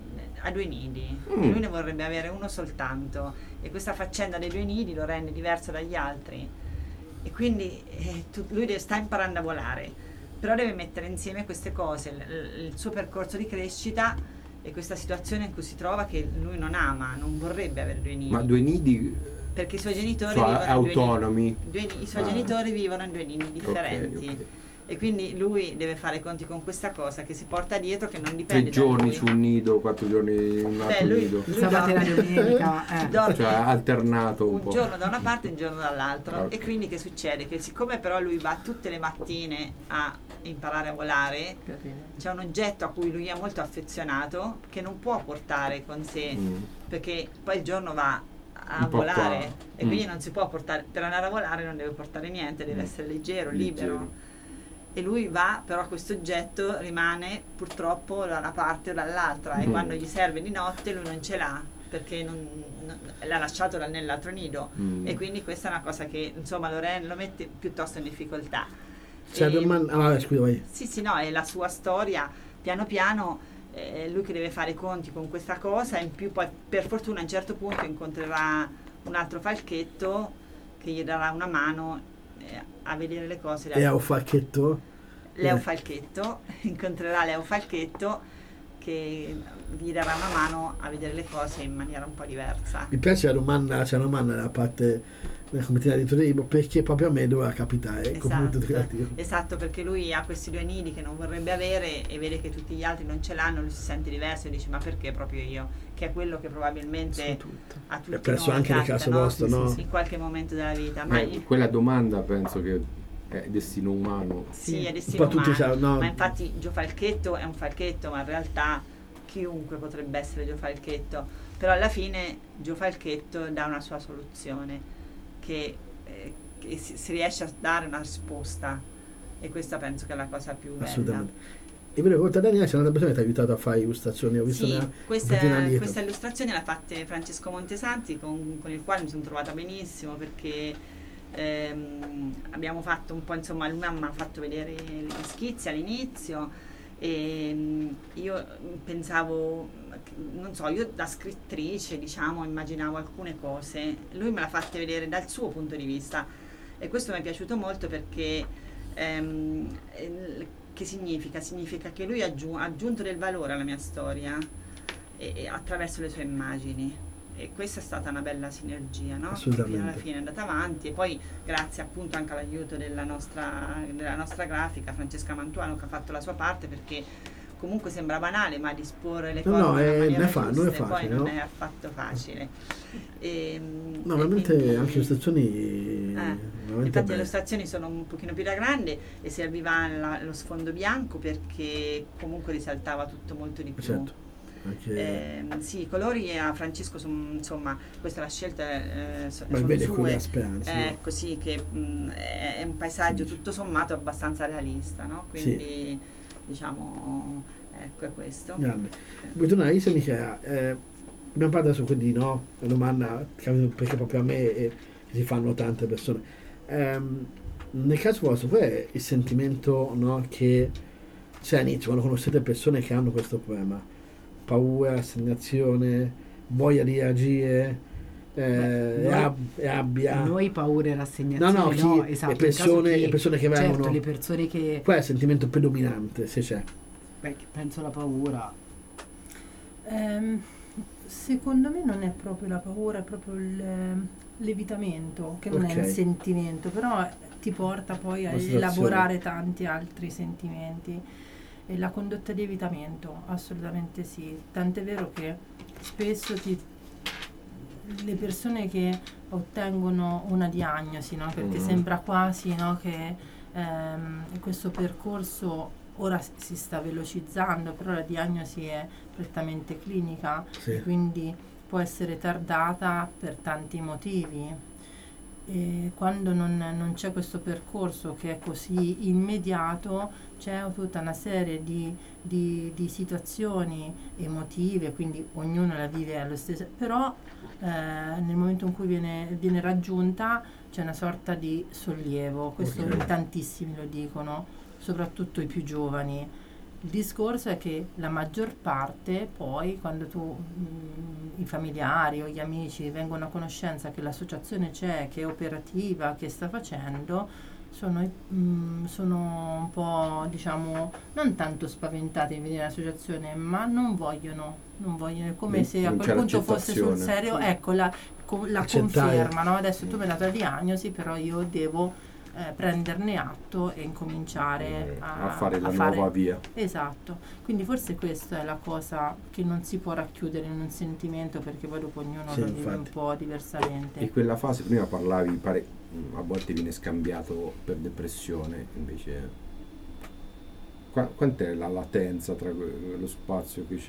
e lui ne vorrebbe avere uno soltanto, e questa faccenda dei due nidi lo rende diverso dagli altri, e quindi lui sta imparando a volare. Però deve mettere insieme queste cose, il suo percorso di crescita e questa situazione in cui si trova che lui non ama, non vorrebbe avere due nidi. Ma due nidi? Perché i suoi genitori vivono autonomi. I suoi genitori vivono in due nidi differenti. Okay. E quindi lui deve fare conti con questa cosa che si porta dietro, che non dipende 3 giorni su un nido, 4 giorni in un altro nido. Lui sabato e la domenica cioè alternato un giorno da una parte e un giorno dall'altro. Okay. E quindi che succede? Che siccome però lui va tutte le mattine a imparare a volare, c'è un oggetto a cui lui è molto affezionato che non può portare con sé, perché poi il giorno va a volare e quindi non si può portare, per andare a volare non deve portare niente, deve essere leggero, libero. E lui va, però questo oggetto rimane purtroppo da una parte o dall'altra, e quando gli serve di notte lui non ce l'ha perché l'ha lasciato nell'altro nido, e quindi questa è una cosa che insomma lo mette piuttosto in difficoltà. Scusa, vai. Sì, no, è la sua storia, piano piano lui che deve fare i conti con questa cosa, in più poi per fortuna a un certo punto incontrerà un altro falchetto che gli darà una mano a vedere le cose. Leo Falchetto? Leo Falchetto, incontrerà Leo Falchetto che gli darà una mano a vedere le cose in maniera un po' diversa. Mi piace la domanda da parte come ti ha detto lei, perché proprio a me doveva capitare. Esatto, perché lui ha questi due nidi che non vorrebbe avere e vede che tutti gli altri non ce l'hanno, lui si sente diverso e dice ma perché proprio io? Che è quello che probabilmente a tutti è perso noi anche nel caso vostro, no? In qualche momento della vita. Quella domanda penso che è destino umano. Sì, è destino umano, ma infatti Gio Falchetto è un falchetto, ma in realtà chiunque potrebbe essere Gio Falchetto, però alla fine Gio Falchetto dà una sua soluzione che si riesce a dare una risposta, e questa penso che è la cosa più bella. Assolutamente. E vedo che Daniele c'è una persona che ti ha aiutato a fare illustrazioni. Ho visto questa illustrazione l'ha fatta Francesco Montesanti, con il quale mi sono trovata benissimo, perché abbiamo fatto un po', insomma, lui mi ha fatto vedere gli schizzi all'inizio e io pensavo, non so, io da scrittrice immaginavo alcune cose, lui me l'ha fatte vedere dal suo punto di vista, e questo mi è piaciuto molto perché che significa che lui ha aggiunto del valore alla mia storia e attraverso le sue immagini, e questa è stata una bella sinergia, no? Fino alla fine è andata avanti, e poi grazie appunto anche all'aiuto della nostra grafica Francesca Mantuano, che ha fatto la sua parte, perché comunque sembra banale, ma disporre le cose nella maniera giusta poi non è affatto facile. Veramente anche le illustrazioni infatti le illustrazioni sono un pochino più da grande e serviva lo sfondo bianco perché comunque risaltava tutto molto di più. Certo. Sì, i colori a Francesco insomma, questa è la scelta ma vede con la speranza, così che è un paesaggio tutto sommato abbastanza realista, no? Quindi diciamo ecco, è questo. Grande. Vuoi tornare a Michela? Abbiamo parlato adesso quindi la domanda perché proprio a me si fanno tante persone. Nel caso vostro, qual è il sentimento che c'è all'inizio quando conoscete persone che hanno questo problema? Paura, rassegnazione, voglia di reagire, rabbia? Noi paura e rassegnazione esatto, e persone che vengono, certo, le persone che... qual è il sentimento predominante, se c'è? Penso la paura. Secondo me non è proprio la paura, è proprio l'evitamento, che non è un sentimento, però ti porta poi a elaborare tanti altri sentimenti. E la condotta di evitamento, assolutamente sì, tant'è vero che spesso le persone che ottengono una diagnosi, perché sembra quasi che questo percorso ora si sta velocizzando, però la diagnosi è prettamente clinica, quindi può essere tardata per tanti motivi. E quando non c'è questo percorso che è così immediato, c'è tutta una serie di situazioni emotive, quindi ognuno la vive allo stesso, però nel momento in cui viene raggiunta c'è una sorta di sollievo, questo tantissimi lo dicono, soprattutto i più giovani. Il discorso è che la maggior parte poi, quando i familiari o gli amici vengono a conoscenza che l'associazione c'è, che è operativa, che sta facendo, sono un po', diciamo, non tanto spaventati di vedere l'associazione, ma non vogliono, è come se a quel punto fosse sul serio, ecco la conferma, no? Adesso tu mi hai dato la diagnosi, però io devo prenderne atto e incominciare a fare la nuova via. Esatto, quindi forse questa è la cosa che non si può racchiudere in un sentimento, perché poi dopo ognuno lo vive un po' diversamente. E quella fase, prima parlavi, a volte viene scambiato per depressione, invece quant'è la latenza tra lo spazio che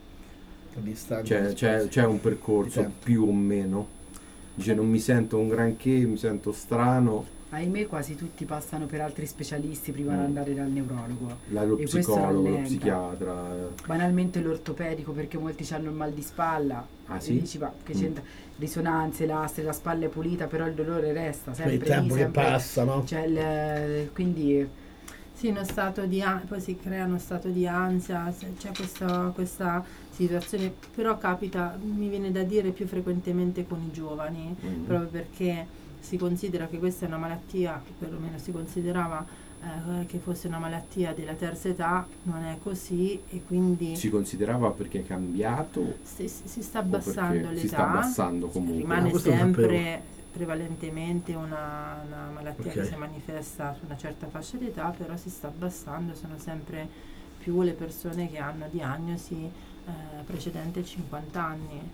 c'è? C'è un percorso più o meno? Dice non mi sento un granché, mi sento strano. Ahimè, quasi tutti passano per altri specialisti prima di andare dal neurologo. Lo psicologo, lo psichiatra. Banalmente l'ortopedico, perché molti hanno il mal di spalla. Ah, sì? E dici, che c'entra? Risonanze, lastre, la spalla è pulita, però il dolore resta sempre. Il tempo che passa, no? Quindi... Sì, uno stato di poi si crea uno stato di ansia, c'è questa situazione, però capita, mi viene da dire, più frequentemente con i giovani, proprio perché si considera che questa è una malattia, perlomeno si considerava che fosse una malattia della terza età, non è così, e quindi... Si considerava perché è cambiato? Si sta abbassando l'età, si sta abbassando comunque. Rimane sempre prevalentemente una malattia che si manifesta su una certa fascia d'età, però si sta abbassando, sono sempre più le persone che hanno diagnosi precedente ai 50 anni.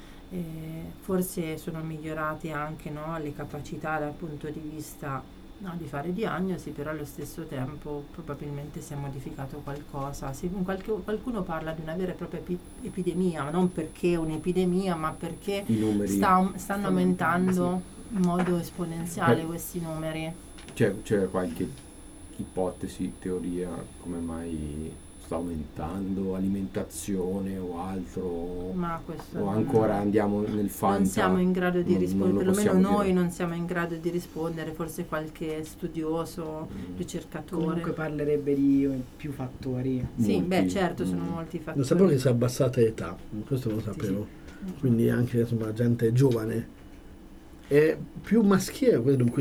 Forse sono migliorate anche le capacità dal punto di vista di fare diagnosi, però allo stesso tempo probabilmente si è modificato qualcosa. Qualcuno parla di una vera e propria epidemia, ma non perché è un'epidemia, ma perché i numeri stanno aumentando in modo esponenziale questi numeri. C'è qualche ipotesi, teoria, come mai sta aumentando, alimentazione o altro? Ma questo o ancora andiamo nel fanta? Non siamo in grado di rispondere, perlomeno noi non siamo in grado di rispondere, forse qualche studioso, ricercatore. Comunque parlerebbe di più fattori. Sì, certo, sono molti fattori. Non sapevo che si è abbassata l'età, questo non lo sapevo. Sì. Quindi anche insomma gente giovane. È più maschile,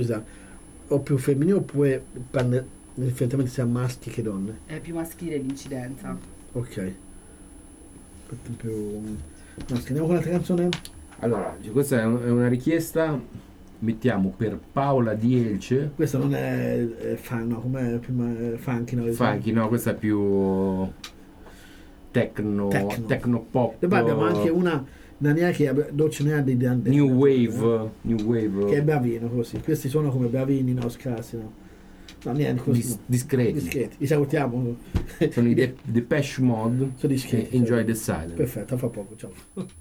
o più femminile, oppure effettivamente sia maschi che donne? È più maschile l'incidenza. Ok. Andiamo con un'altra canzone? Allora, questa è una richiesta. Mettiamo per Paola di Elce. Questa non è fan, no? Com'è prima? Funky, no? Funky, no, questa è più techno pop. E poi abbiamo anche una che dolce di New Wave che è Bravino, così. Questi sono come Bravini, no, scarsi, no. No, niente, così. Discreti. Li salutiamo. Sono i Depeche Mode. Sono discreti. Enjoy the Silence. Perfetto, fra poco, ciao.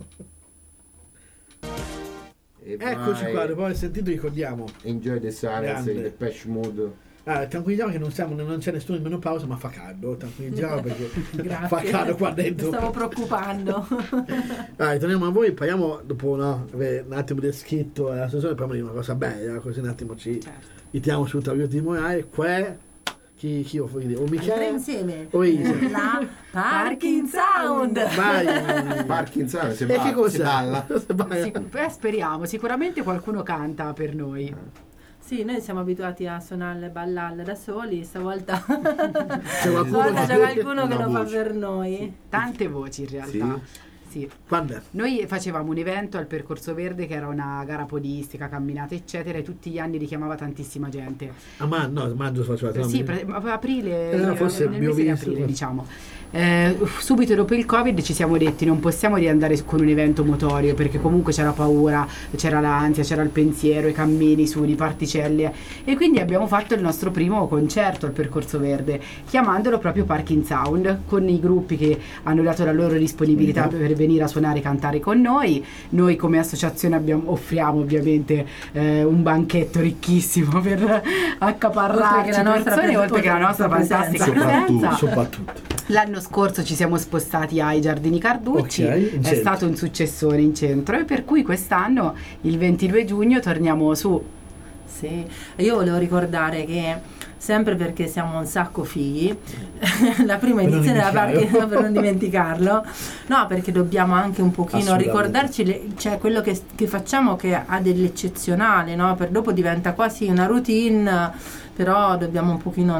Eccoci qua, dopo aver sentito ricordiamo Enjoy the Silence e Depeche Mode. Tranquillizziamo che non c'è nessuno in menopausa, ma fa caldo, tranquillizziamo perché fa caldo qua dentro. Mi stavo preoccupando. Torniamo a voi, parliamo dopo un attimo del scritto alla stagione, parliamo di una cosa bella, così un attimo ci mettiamo sul tavolino di morale. Qua chi io vuoi dire? O Michele insieme o Isa. La Parking Sound. Vai. Parking Sound, si balla. Speriamo, sicuramente qualcuno canta per noi. Sì, noi siamo abituati a suonare e ballare da soli, stavolta c'è qualcuno che lo fa per noi. Tante voci in realtà. Sì. Quando è? Noi facevamo un evento al Percorso Verde che era una gara podistica, camminate eccetera, e tutti gli anni richiamava tantissima gente. Maggio faceva. Sì, aprile, forse nel mese di aprile, diciamo. Subito dopo il Covid ci siamo detti non possiamo riandare con un evento motorio, perché comunque c'era paura, c'era l'ansia, c'era il pensiero, i cammini su di particelle, e quindi abbiamo fatto il nostro primo concerto al Percorso Verde chiamandolo proprio Parking Sound, con i gruppi che hanno dato la loro disponibilità per venire a suonare e cantare con noi. Noi come associazione offriamo ovviamente un banchetto ricchissimo per accaparrarci persone, oltre che la nostra fantastica presenza. Soprattutto. L'anno scorso ci siamo spostati ai Giardini Carducci, è stato un successore in centro, e per cui quest'anno il 22 giugno torniamo su. Sì, io volevo ricordare che sempre perché siamo un sacco figli, la prima edizione della Parking, per non dimenticarlo, no, perché dobbiamo anche un pochino ricordarci cioè quello che facciamo, che ha dell'eccezionale, no? Per dopo diventa quasi una routine, però dobbiamo un pochino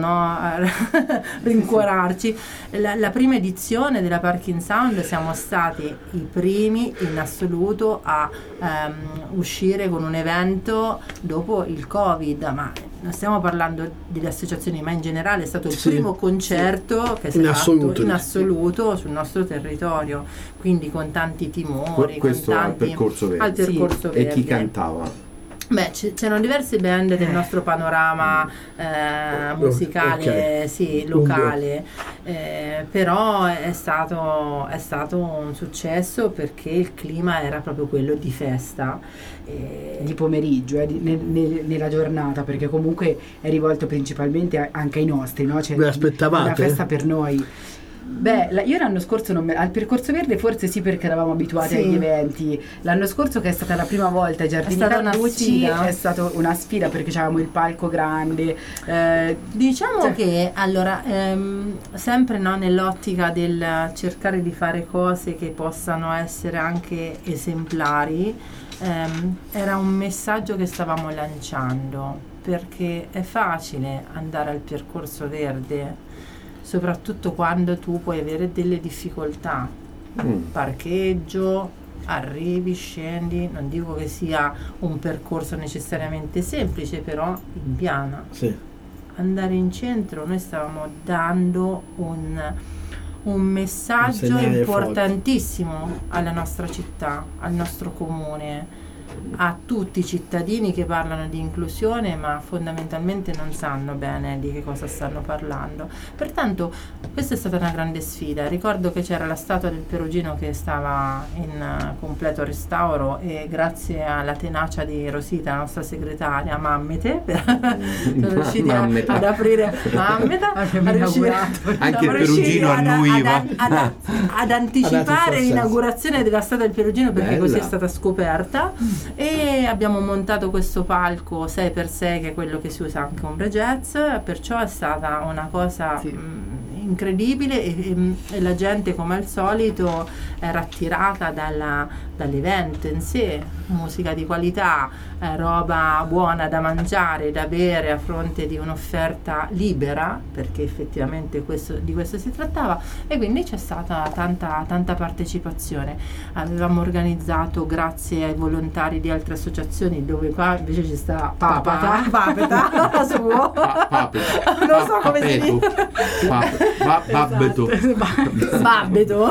rincuorarci. La prima edizione della Parking Sound siamo stati i primi in assoluto a uscire con un evento dopo il Covid, ma non stiamo parlando delle associazioni, ma in generale è stato il primo concerto che si è fatto in assoluto sul nostro territorio, quindi con tanti timori. Questo con tanti, al Percorso Verde. E chi cantava? Beh, c'erano diverse band del nostro panorama musicale, locale, però è stato un successo perché il clima era proprio quello di festa. Di pomeriggio, nella giornata, perché comunque è rivolto principalmente anche ai nostri, no? Cioè, aspettavate? Una festa per noi. Beh, io l'anno scorso al Percorso Verde forse sì, perché eravamo abituati agli eventi. L'anno scorso, che è stata la prima volta ai Giardini Carducci, è stata una sfida perché avevamo il palco grande. Diciamo che allora sempre nell'ottica del cercare di fare cose che possano essere anche esemplari, era un messaggio che stavamo lanciando, perché è facile andare al Percorso Verde, soprattutto quando tu puoi avere delle difficoltà, parcheggio, arrivi, scendi, non dico che sia un percorso necessariamente semplice, però in piana. Andare in centro, noi stavamo dando un messaggio importantissimo alla nostra città, al nostro comune, a tutti i cittadini che parlano di inclusione ma fondamentalmente non sanno bene di che cosa stanno parlando. Pertanto questa è stata una grande sfida. Ricordo che c'era la statua del Perugino che stava in completo restauro, e grazie alla tenacia di Rosita, la nostra segretaria Mammete, sono riusciti ad aprire anche il Perugino annuiva ad anticipare l'inaugurazione della statua del Perugino, perché così è stata scoperta. E abbiamo montato questo palco 6x6 che è quello che si usa anche Ombre Jazz, perciò è stata una cosa incredibile, e la gente come al solito era attirata dall'evento in sé, musica di qualità, roba buona da mangiare, da bere, a fronte di un'offerta libera, perché effettivamente di questo si trattava, e quindi c'è stata tanta partecipazione. Avevamo organizzato, grazie ai volontari di altre associazioni, dove qua invece ci sta Papeta suo, non so come si dice, Babbeto. Babbeto.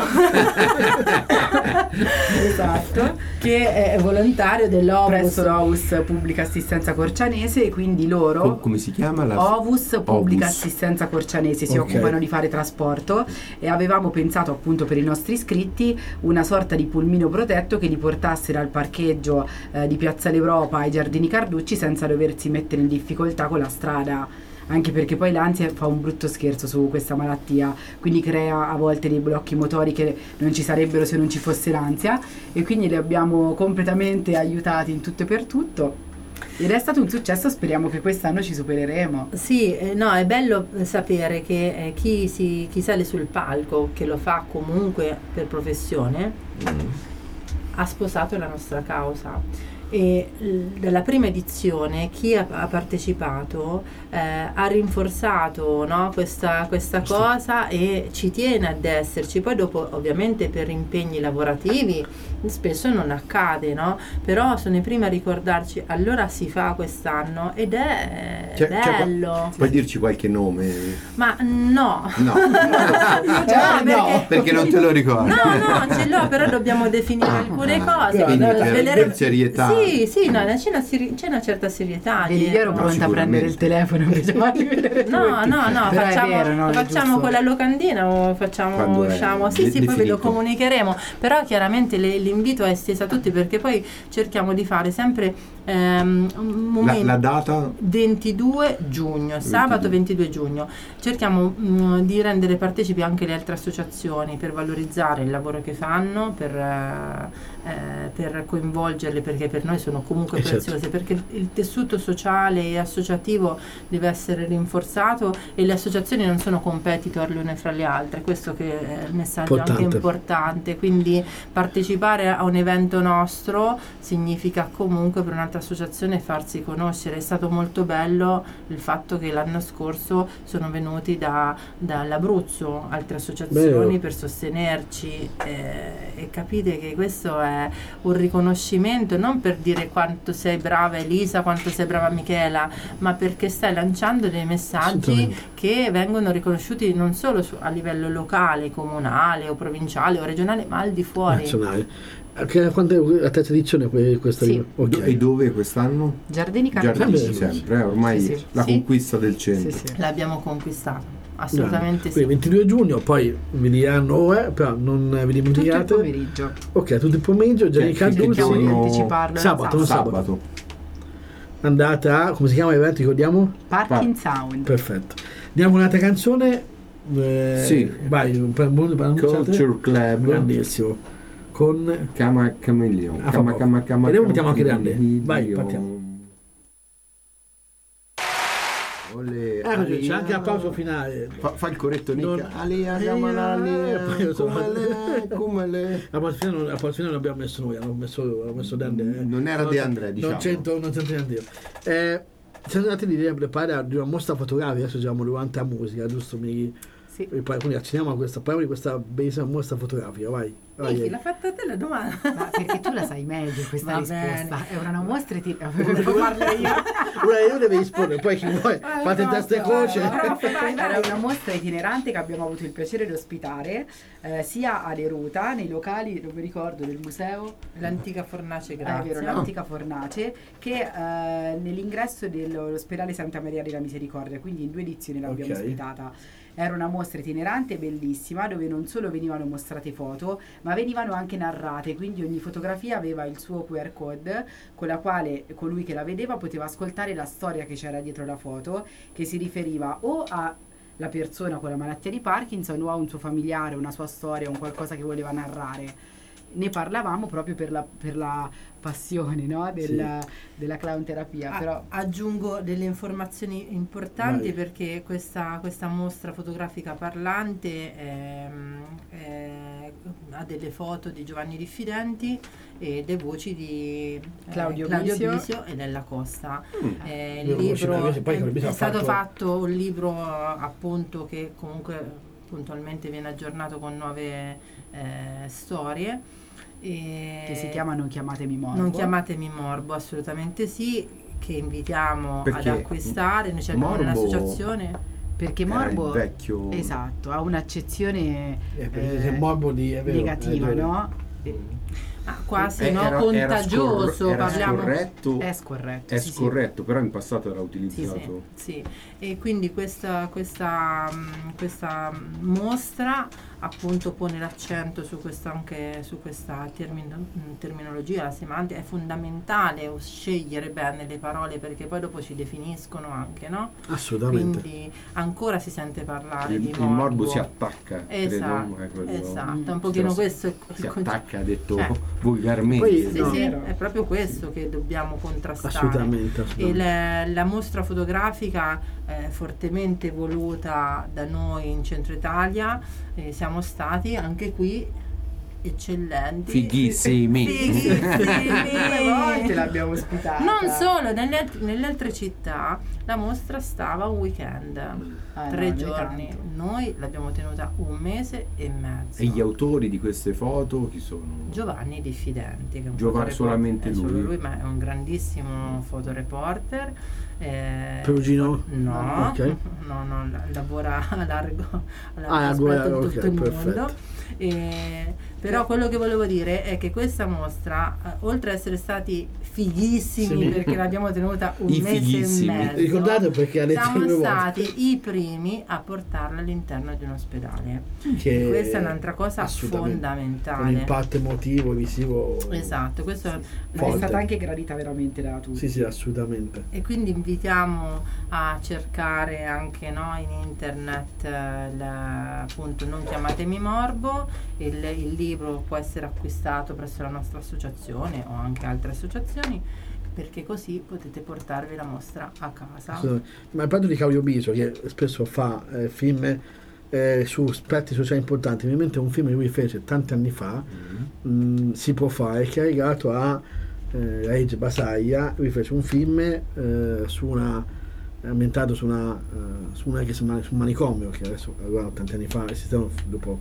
Esatto, che è volontario presso l'Ovus Pubblica Assistenza Corcianese, e quindi loro come si chiama? Ovus Pubblica Assistenza Corcianese si occupano di fare trasporto, e avevamo pensato appunto per i nostri iscritti una sorta di pulmino protetto che li portasse dal parcheggio di Piazzale Europa ai Giardini Carducci senza doversi mettere in difficoltà con la strada, anche perché poi l'ansia fa un brutto scherzo su questa malattia, quindi crea a volte dei blocchi motori che non ci sarebbero se non ci fosse l'ansia, e quindi li abbiamo completamente aiutati in tutto e per tutto. Ed è stato un successo, speriamo che quest'anno ci supereremo. Sì, no, è bello sapere che chi sale sul palco, che lo fa comunque per professione, ha sposato la nostra causa. E dalla prima edizione chi ha partecipato ha rinforzato, no, questa cosa, e ci tiene ad esserci. Poi dopo ovviamente per impegni lavorativi spesso non accade, no? Però sono i primi a ricordarci, allora si fa quest'anno, ed è bello. Puoi dirci qualche nome? Ma no. Perché non te lo ricordi? No, ce l'ho, però dobbiamo definire alcune cose. Per serietà. Sì, no, c'è una certa serietà. Io ero pronta a prendere il telefono invece di vedere facciamo con la locandina o usciamo. Sì, poi ve lo comunicheremo. Però chiaramente l'invito è esteso a tutti, perché poi cerchiamo di fare sempre un momento. La data? 22 giugno, sabato 22 giugno. Cerchiamo di rendere partecipi anche le altre associazioni per valorizzare il lavoro che fanno, per coinvolgerle, perché per noi sono comunque preziose, perché il tessuto sociale e associativo deve essere rinforzato, e le associazioni non sono competitor le une fra le altre. Questo che è il messaggio anche importante. Quindi partecipare a un evento nostro significa comunque per un'altra associazione farsi conoscere. È stato molto bello il fatto che l'anno scorso sono venuti dall'Abruzzo altre associazioni per sostenerci, e capite che questo è un riconoscimento, non per dire quanto sei brava Elisa, quanto sei brava Michela, ma perché stai lanciando dei messaggi che vengono riconosciuti non solo a livello locale, comunale o provinciale o regionale, ma al di fuori. Nazionale. Quando è la terza edizione questa? Sì. E dove quest'anno? Giardini Carducci. Sempre, ormai la conquista del centro. Sì. L'abbiamo conquistato. Assolutamente sì. 22 giugno, poi vi diranno però non vi dimenticate. Tutto il pomeriggio. Ok, tutto il pomeriggio, Giardini Carducci. Sabato. Andate a, come si chiama l'evento, ricordiamo? Parking Sound. Perfetto. Diamo un'altra canzone. Vai, Culture Club. Grandissimo. Con Kama Chameleon. E noi mettiamo anche grande. Vai, partiamo. C'è anche l'applauso finale. Fa il corretto Nick. Come le. La pausina non abbiamo messo noi, l'ho messo Dante. Non era De André, diciamo. Non c'entro niente io. Siamo andati l'idea di preparare una mostra fotografica, adesso siamo davanti a musica, giusto? Sì. E poi quindi acceniamo a parliamo di questa bellissima mostra fotografica, vai. L'ha fatta te la domanda? Ma perché tu la sai meglio questa risposta. È una mostra e devo farla io. Io devi rispondere, poi chi vuoi fate testa e croce. Era una mostra itinerante che abbiamo avuto il piacere di ospitare sia ad Eruta, nei locali, non mi ricordo, del museo, l'antica fornace, grazie. È vero, l'antica fornace, che nell'ingresso dell'ospedale Santa Maria della Misericordia, quindi in 2 edizioni l'abbiamo ospitata. Era una mostra itinerante bellissima, dove non solo venivano mostrate foto, ma venivano anche narrate, quindi ogni fotografia aveva il suo QR code con la quale colui che la vedeva poteva ascoltare la storia che c'era dietro la foto, che si riferiva o alla persona con la malattia di Parkinson o a un suo familiare, una sua storia, un qualcosa che voleva narrare. Ne parlavamo proprio per la passione, no? della clown terapia. Però aggiungo delle informazioni importanti, perché questa mostra fotografica parlante ha delle foto di Giovanni Diffidenti e le voci di Claudio Bisio e Nella Costa. Il libro è stato fatto un libro appunto che comunque puntualmente viene aggiornato con nuove storie. Che si chiama Non chiamatemi morbo. Non chiamatemi morbo, assolutamente sì, che invitiamo ad acquistare. Noi abbiamo un'associazione perché morbo vecchio... esatto, ha un'accezione morbo negativa, no? Quasi contagioso, parliamo. È scorretto, scorretto, però in passato era utilizzato. Sì. E quindi questa mostra appunto pone l'accento su questa terminologia, la semantica. È fondamentale scegliere bene le parole, perché poi dopo ci definiscono anche, no? Assolutamente. Quindi ancora si sente parlare di morbo. Il morbo si attacca, esatto, un pochino questo si attacca, detto vulgarmente. È proprio questo che dobbiamo contrastare. Assolutamente. E la mostra fotografica fortemente voluta da noi in Centro Italia, siamo stati anche qui eccellenti, fighissimi. 2 volte l'abbiamo ospitata. Non solo, nelle altre città la mostra stava un weekend, 3 giorni. Noi l'abbiamo tenuta 1 mese e mezzo. E gli autori di queste foto chi sono? Giovanni Diffidenti, che è solamente lui, ma è un grandissimo fotoreporter. Perugino? No, okay. no, lavora a largo tutto il mondo. Perfetto. Però quello che volevo dire è che questa mostra, oltre ad essere stati fighissimi, perché l'abbiamo tenuta 1 mese e mezzo, ricordate, perché siamo stati i primi a portarla all'interno di un ospedale, che questa è un'altra cosa fondamentale, un impatto emotivo, visivo, esatto, questo è stata anche gradita veramente da tutti. Sì, assolutamente. E quindi invitiamo a cercare anche in internet appunto Non chiamatemi morbo. Il libro può essere acquistato presso la nostra associazione o anche altre associazioni, perché così potete portarvi la mostra a casa. Ma il padre di Claudio Biso, che spesso fa film su aspetti sociali importanti, ovviamente è un film che lui fece tanti anni fa, si può fare, che è legato a Age Basaglia. Lui fece un film ambientato su un manicomio, che adesso tanti anni fa esistevano, dopo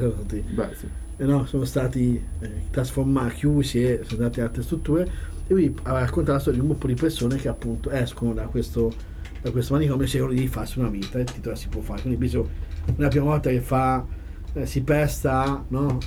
sono stati trasformati, chiusi, e sono andati altre strutture, e lui aveva raccontato la storia di un gruppo di persone che appunto escono da questo manicomio e cercano di farsi una vita. Il titolo si può fare, quindi penso la prima volta che si presta a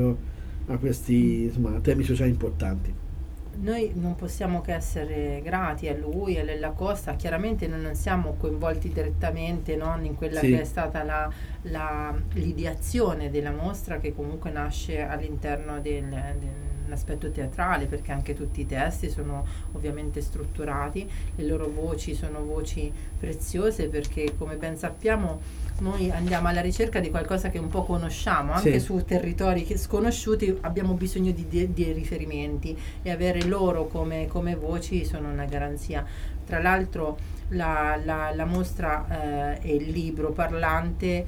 questi temi sociali importanti. Noi non possiamo che essere grati a lui e a Lella Costa. Chiaramente noi non siamo coinvolti direttamente in quella che è stata l'ideazione della mostra, che comunque nasce all'interno dell'aspetto teatrale, perché anche tutti i testi sono ovviamente strutturati, le loro voci sono voci preziose, perché come ben sappiamo noi andiamo alla ricerca di qualcosa che un po' conosciamo, anche su territori sconosciuti abbiamo bisogno di riferimenti, e avere loro come voci sono una garanzia. Tra l'altro la mostra e il libro parlante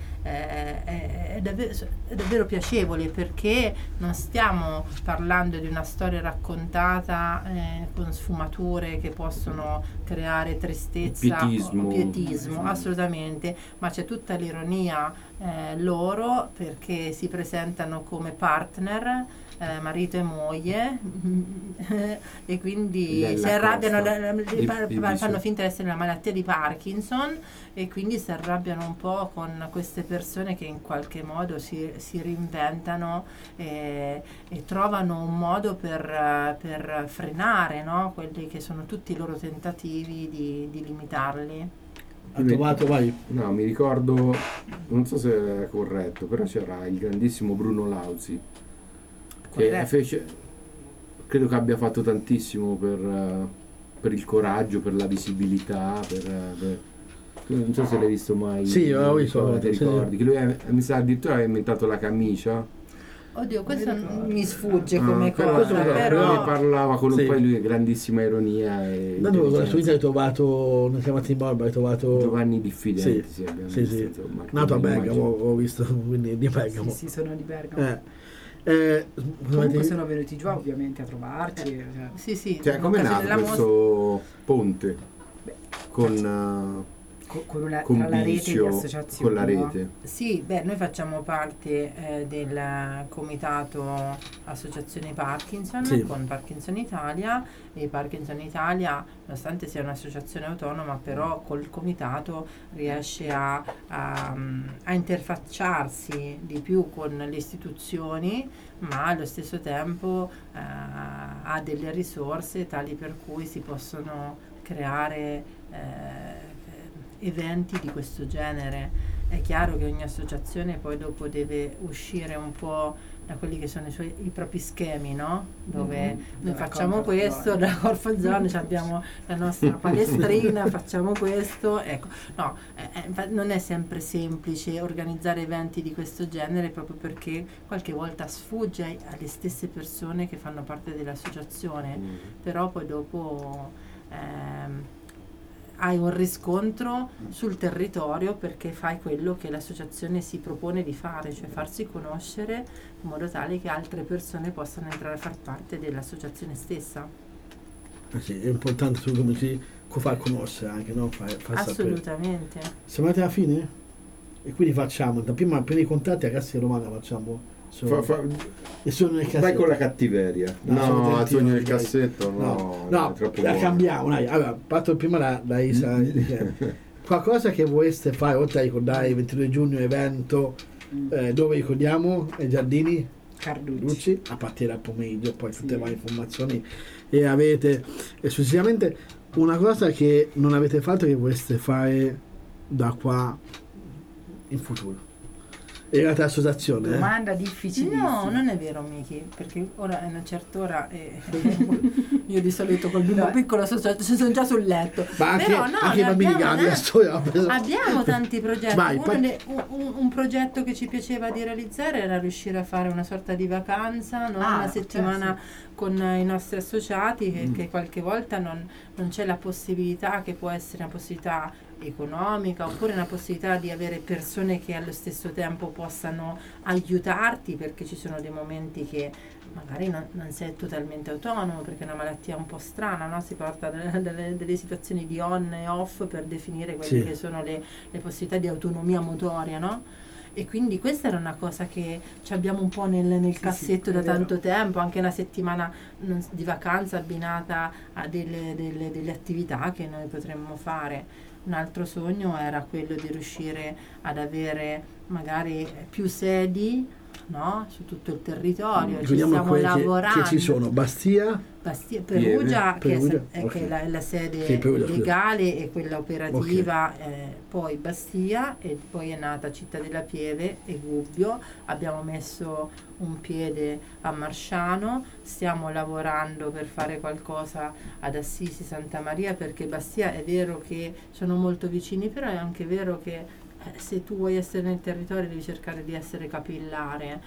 è davvero piacevole, perché non stiamo parlando di una storia raccontata con sfumature che possono creare tristezza o pietismo, assolutamente, ma c'è tutta l'ironia loro, perché si presentano come partner, marito e moglie, e quindi si arrabbiano, fanno finta di essere la malattia di Parkinson, e quindi si arrabbiano un po' con queste persone che in qualche modo si reinventano e trovano un modo per frenare quelli che sono tutti i loro tentativi di limitarli. No, mi ricordo, non so se è corretto, però c'era il grandissimo Bruno Lauzi, che credo che abbia fatto tantissimo per il coraggio, per la visibilità, non so se l'hai visto mai. Sì, ho visto. Ti ricordi che lui mi sa addirittura ha inventato la camicia. Oddio, questo mi sfugge come cosa, però ne parlava con poi lui grandissima ironia. Su internet hai trovato, non chiamati in barba, hai trovato Giovanni Diffidenti. Sì. Nato a Bergamo, ho visto, quindi di Bergamo. Sì, sono di Bergamo. Comunque sono venuti giù ovviamente a trovarci. Sì. Cioè, come è nato questo ponte con con tra la rete di associazioni. Con la rete. No? Sì, noi facciamo parte del comitato Associazione Parkinson, sì, con Parkinson Italia, e Parkinson Italia, nonostante sia un'associazione autonoma, però col comitato riesce a interfacciarsi di più con le istituzioni, ma allo stesso tempo ha delle risorse tali per cui si possono creare eventi di questo genere. È chiaro che ogni associazione poi dopo deve uscire un po' da quelli che sono i propri schemi, no? Dove noi facciamo questo, da Comfort Zone abbiamo la nostra palestrina, facciamo questo, ecco. No, non è sempre semplice organizzare eventi di questo genere, proprio perché qualche volta sfugge alle stesse persone che fanno parte dell'associazione, però poi dopo hai un riscontro sul territorio perché fai quello che l'associazione si propone di fare, cioè farsi conoscere in modo tale che altre persone possano entrare a far parte dell'associazione stessa. Sì, è importante come si fa conoscere anche, no? Assolutamente. Sapere. Siamo andati alla fine? E quindi facciamo, prima i contatti a Cassa Romana facciamo. E sono nel cassetto. Vai con la cattiveria. No, sogno nel cassetto. No, la cambiamo. Dai. Allora, parto prima da Isa. Qualcosa che vorreste fare, oltre a ricordare il 22 giugno evento, dove ricordiamo ai Giardini Carducci, a partire dal pomeriggio, poi tutte le varie informazioni e avete successivamente una cosa che non avete fatto che vorreste fare da qua in futuro. In realtà associazione. Domanda difficilissima. No, non è vero, Miki, perché ora è una certa ora e io di solito col bimbo piccolo sono già sul letto. Ma anche, però anche i bambini abbiamo tanti progetti. Un progetto che ci piaceva di realizzare era riuscire a fare una sorta di vacanza, no? Una settimana con i nostri associati che qualche volta non c'è la possibilità, che può essere una possibilità economica oppure una possibilità di avere persone che allo stesso tempo possano aiutarti, perché ci sono dei momenti che magari non sei totalmente autonomo perché è una malattia un po' strana, no? Si porta delle situazioni di on e off per definire quelle che sono le possibilità di autonomia motoria, no? E quindi questa era una cosa che ci abbiamo un po' nel cassetto da tanto tempo, anche una settimana di vacanza abbinata a delle attività che noi potremmo fare. Un altro sogno era quello di riuscire ad avere magari più sedi, no? Su tutto il territorio. Ci stiamo lavorando. Che ci sono Bastia, Perugia, che è la sede legale e quella operativa, poi Bastia, e poi è nata Città della Pieve e Gubbio. Abbiamo messo un piede a Marsciano, stiamo lavorando per fare qualcosa ad Assisi, Santa Maria, perché Bastia è vero che sono molto vicini, però è anche vero che se tu vuoi essere nel territorio devi cercare di essere capillare.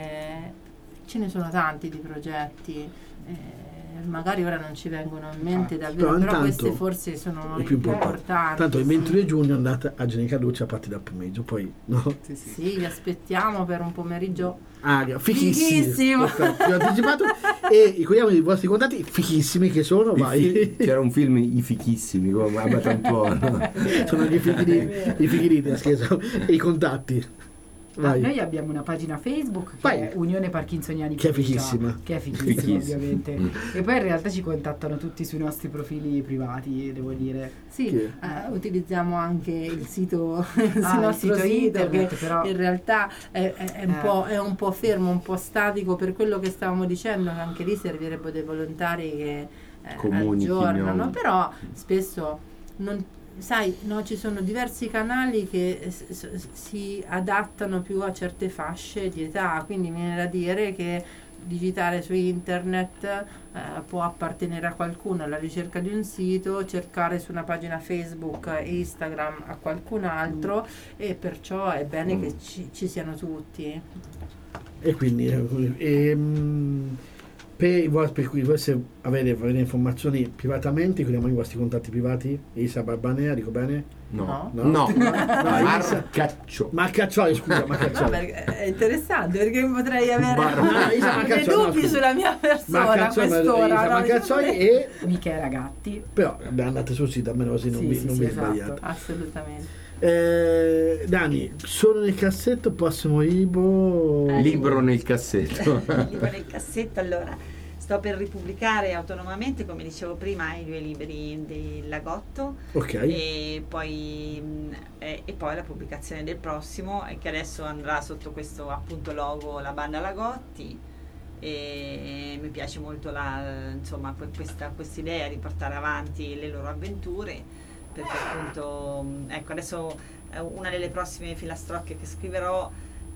Ce ne sono tanti di progetti, magari ora non ci vengono in mente davvero, però queste forse sono i più importanti. Tanto il 22 giugno andate a Giardini Carducci a partire dal pomeriggio, poi no? Sì, vi aspettiamo per un pomeriggio fichissimo. Vi ho anticipato e ricordiamo i vostri contatti fichissimi che sono. C'era un film I fichissimi come Abatantuono. Sono i fichini, scherzo, e i contatti. Noi abbiamo una pagina Facebook che è Unione Parkinsoniani, che è fichissima, ovviamente. E poi in realtà ci contattano tutti sui nostri profili privati, devo dire. Sì, utilizziamo anche il sito, il nostro sito internet, che però in realtà è un po' fermo, un po' statico per quello che stavamo dicendo, che anche lì servirebbero dei volontari che aggiornano, però spesso ci sono diversi canali che si adattano più a certe fasce di età, quindi mi viene da dire che digitare su internet può appartenere a qualcuno alla ricerca di un sito, cercare su una pagina Facebook e Instagram a qualcun altro, e perciò è bene che ci siano tutti. E quindi Per cui volesse avere informazioni privatamente, chiediamo i vostri contatti privati. Elisa Barbanea, dico bene? No. Marcaccioli, scusa, Marcaccioli. È interessante perché potrei avere dei dubbi sulla mia persona a quest'ora. Marcaccioli e Michela Gatti. Però andate sul sito, almeno così non vi sbagliate. Assolutamente. Dani, sono nel cassetto, prossimo libro nel cassetto. Libro nel cassetto. Allora, sto per ripubblicare autonomamente, come dicevo prima, i 2 libri di Lagotto. Ok. E poi la pubblicazione del prossimo, che adesso andrà sotto questo appunto logo, la banda Lagotti. E mi piace molto questa idea di portare avanti le loro avventure, perché appunto ecco, adesso una delle prossime filastrocche che scriverò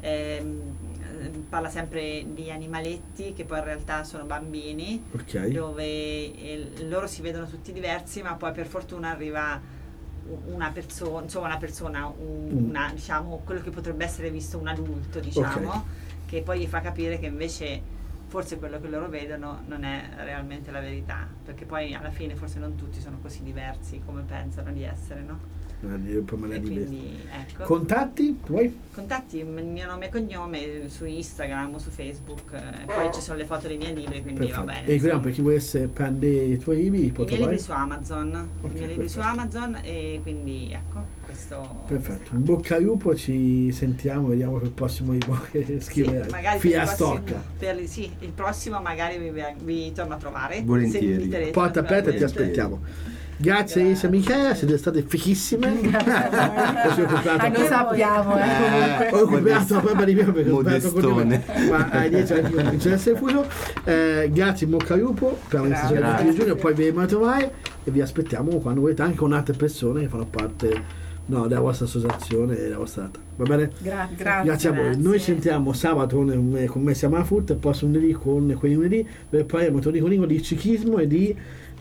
parla sempre di animaletti che poi in realtà sono bambini, dove loro si vedono tutti diversi, ma poi per fortuna arriva una persona, diciamo quello che potrebbe essere visto un adulto, diciamo, che poi gli fa capire che invece forse quello che loro vedono non è realmente la verità, perché poi alla fine forse non tutti sono così diversi come pensano di essere, no? Quindi, ecco. Contatti? Vuoi? Contatti, il mio nome e cognome su Instagram o su Facebook, poi ci sono le foto dei miei libri, quindi va bene. E per chi volesse prendere i tuoi libri, i miei libri su Amazon, su Amazon, e quindi ecco, questo. Perfetto, in bocca al lupo, ci sentiamo, vediamo per il prossimo libro che scriverai. Sì, magari il prossimo magari vi torno a trovare. Volentieri. Porta aperta, ti aspettiamo. Grazie Elisa e Michela, siete state fichissime. Lo sappiamo, ho comprato proprio di mio perché ho comprato con me, ma ai 10 anni non c'è essere fuso. Grazie, in bocca al lupo per la stagione di giugno, poi vi vedremo a trovare e vi aspettiamo quando volete anche con altre persone che fanno parte della vostra associazione e della vostra data. Va bene? Grazie a voi. Noi sentiamo sabato con me siamo a Foot, e poi lunedì con quei lunedì, per poi abbiamo un di ciclismo e di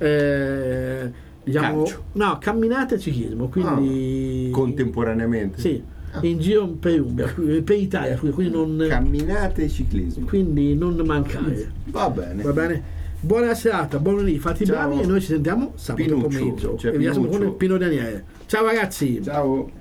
camminate e ciclismo, quindi contemporaneamente in giro per Italia, quindi non camminate e ciclismo, quindi non mancare. Va bene. Buona serata, buon lunedì, fatti bravi, e noi ci sentiamo sabato pomeriggio e vi lasciamo con Pino Daniele. Ciao ragazzi, ciao.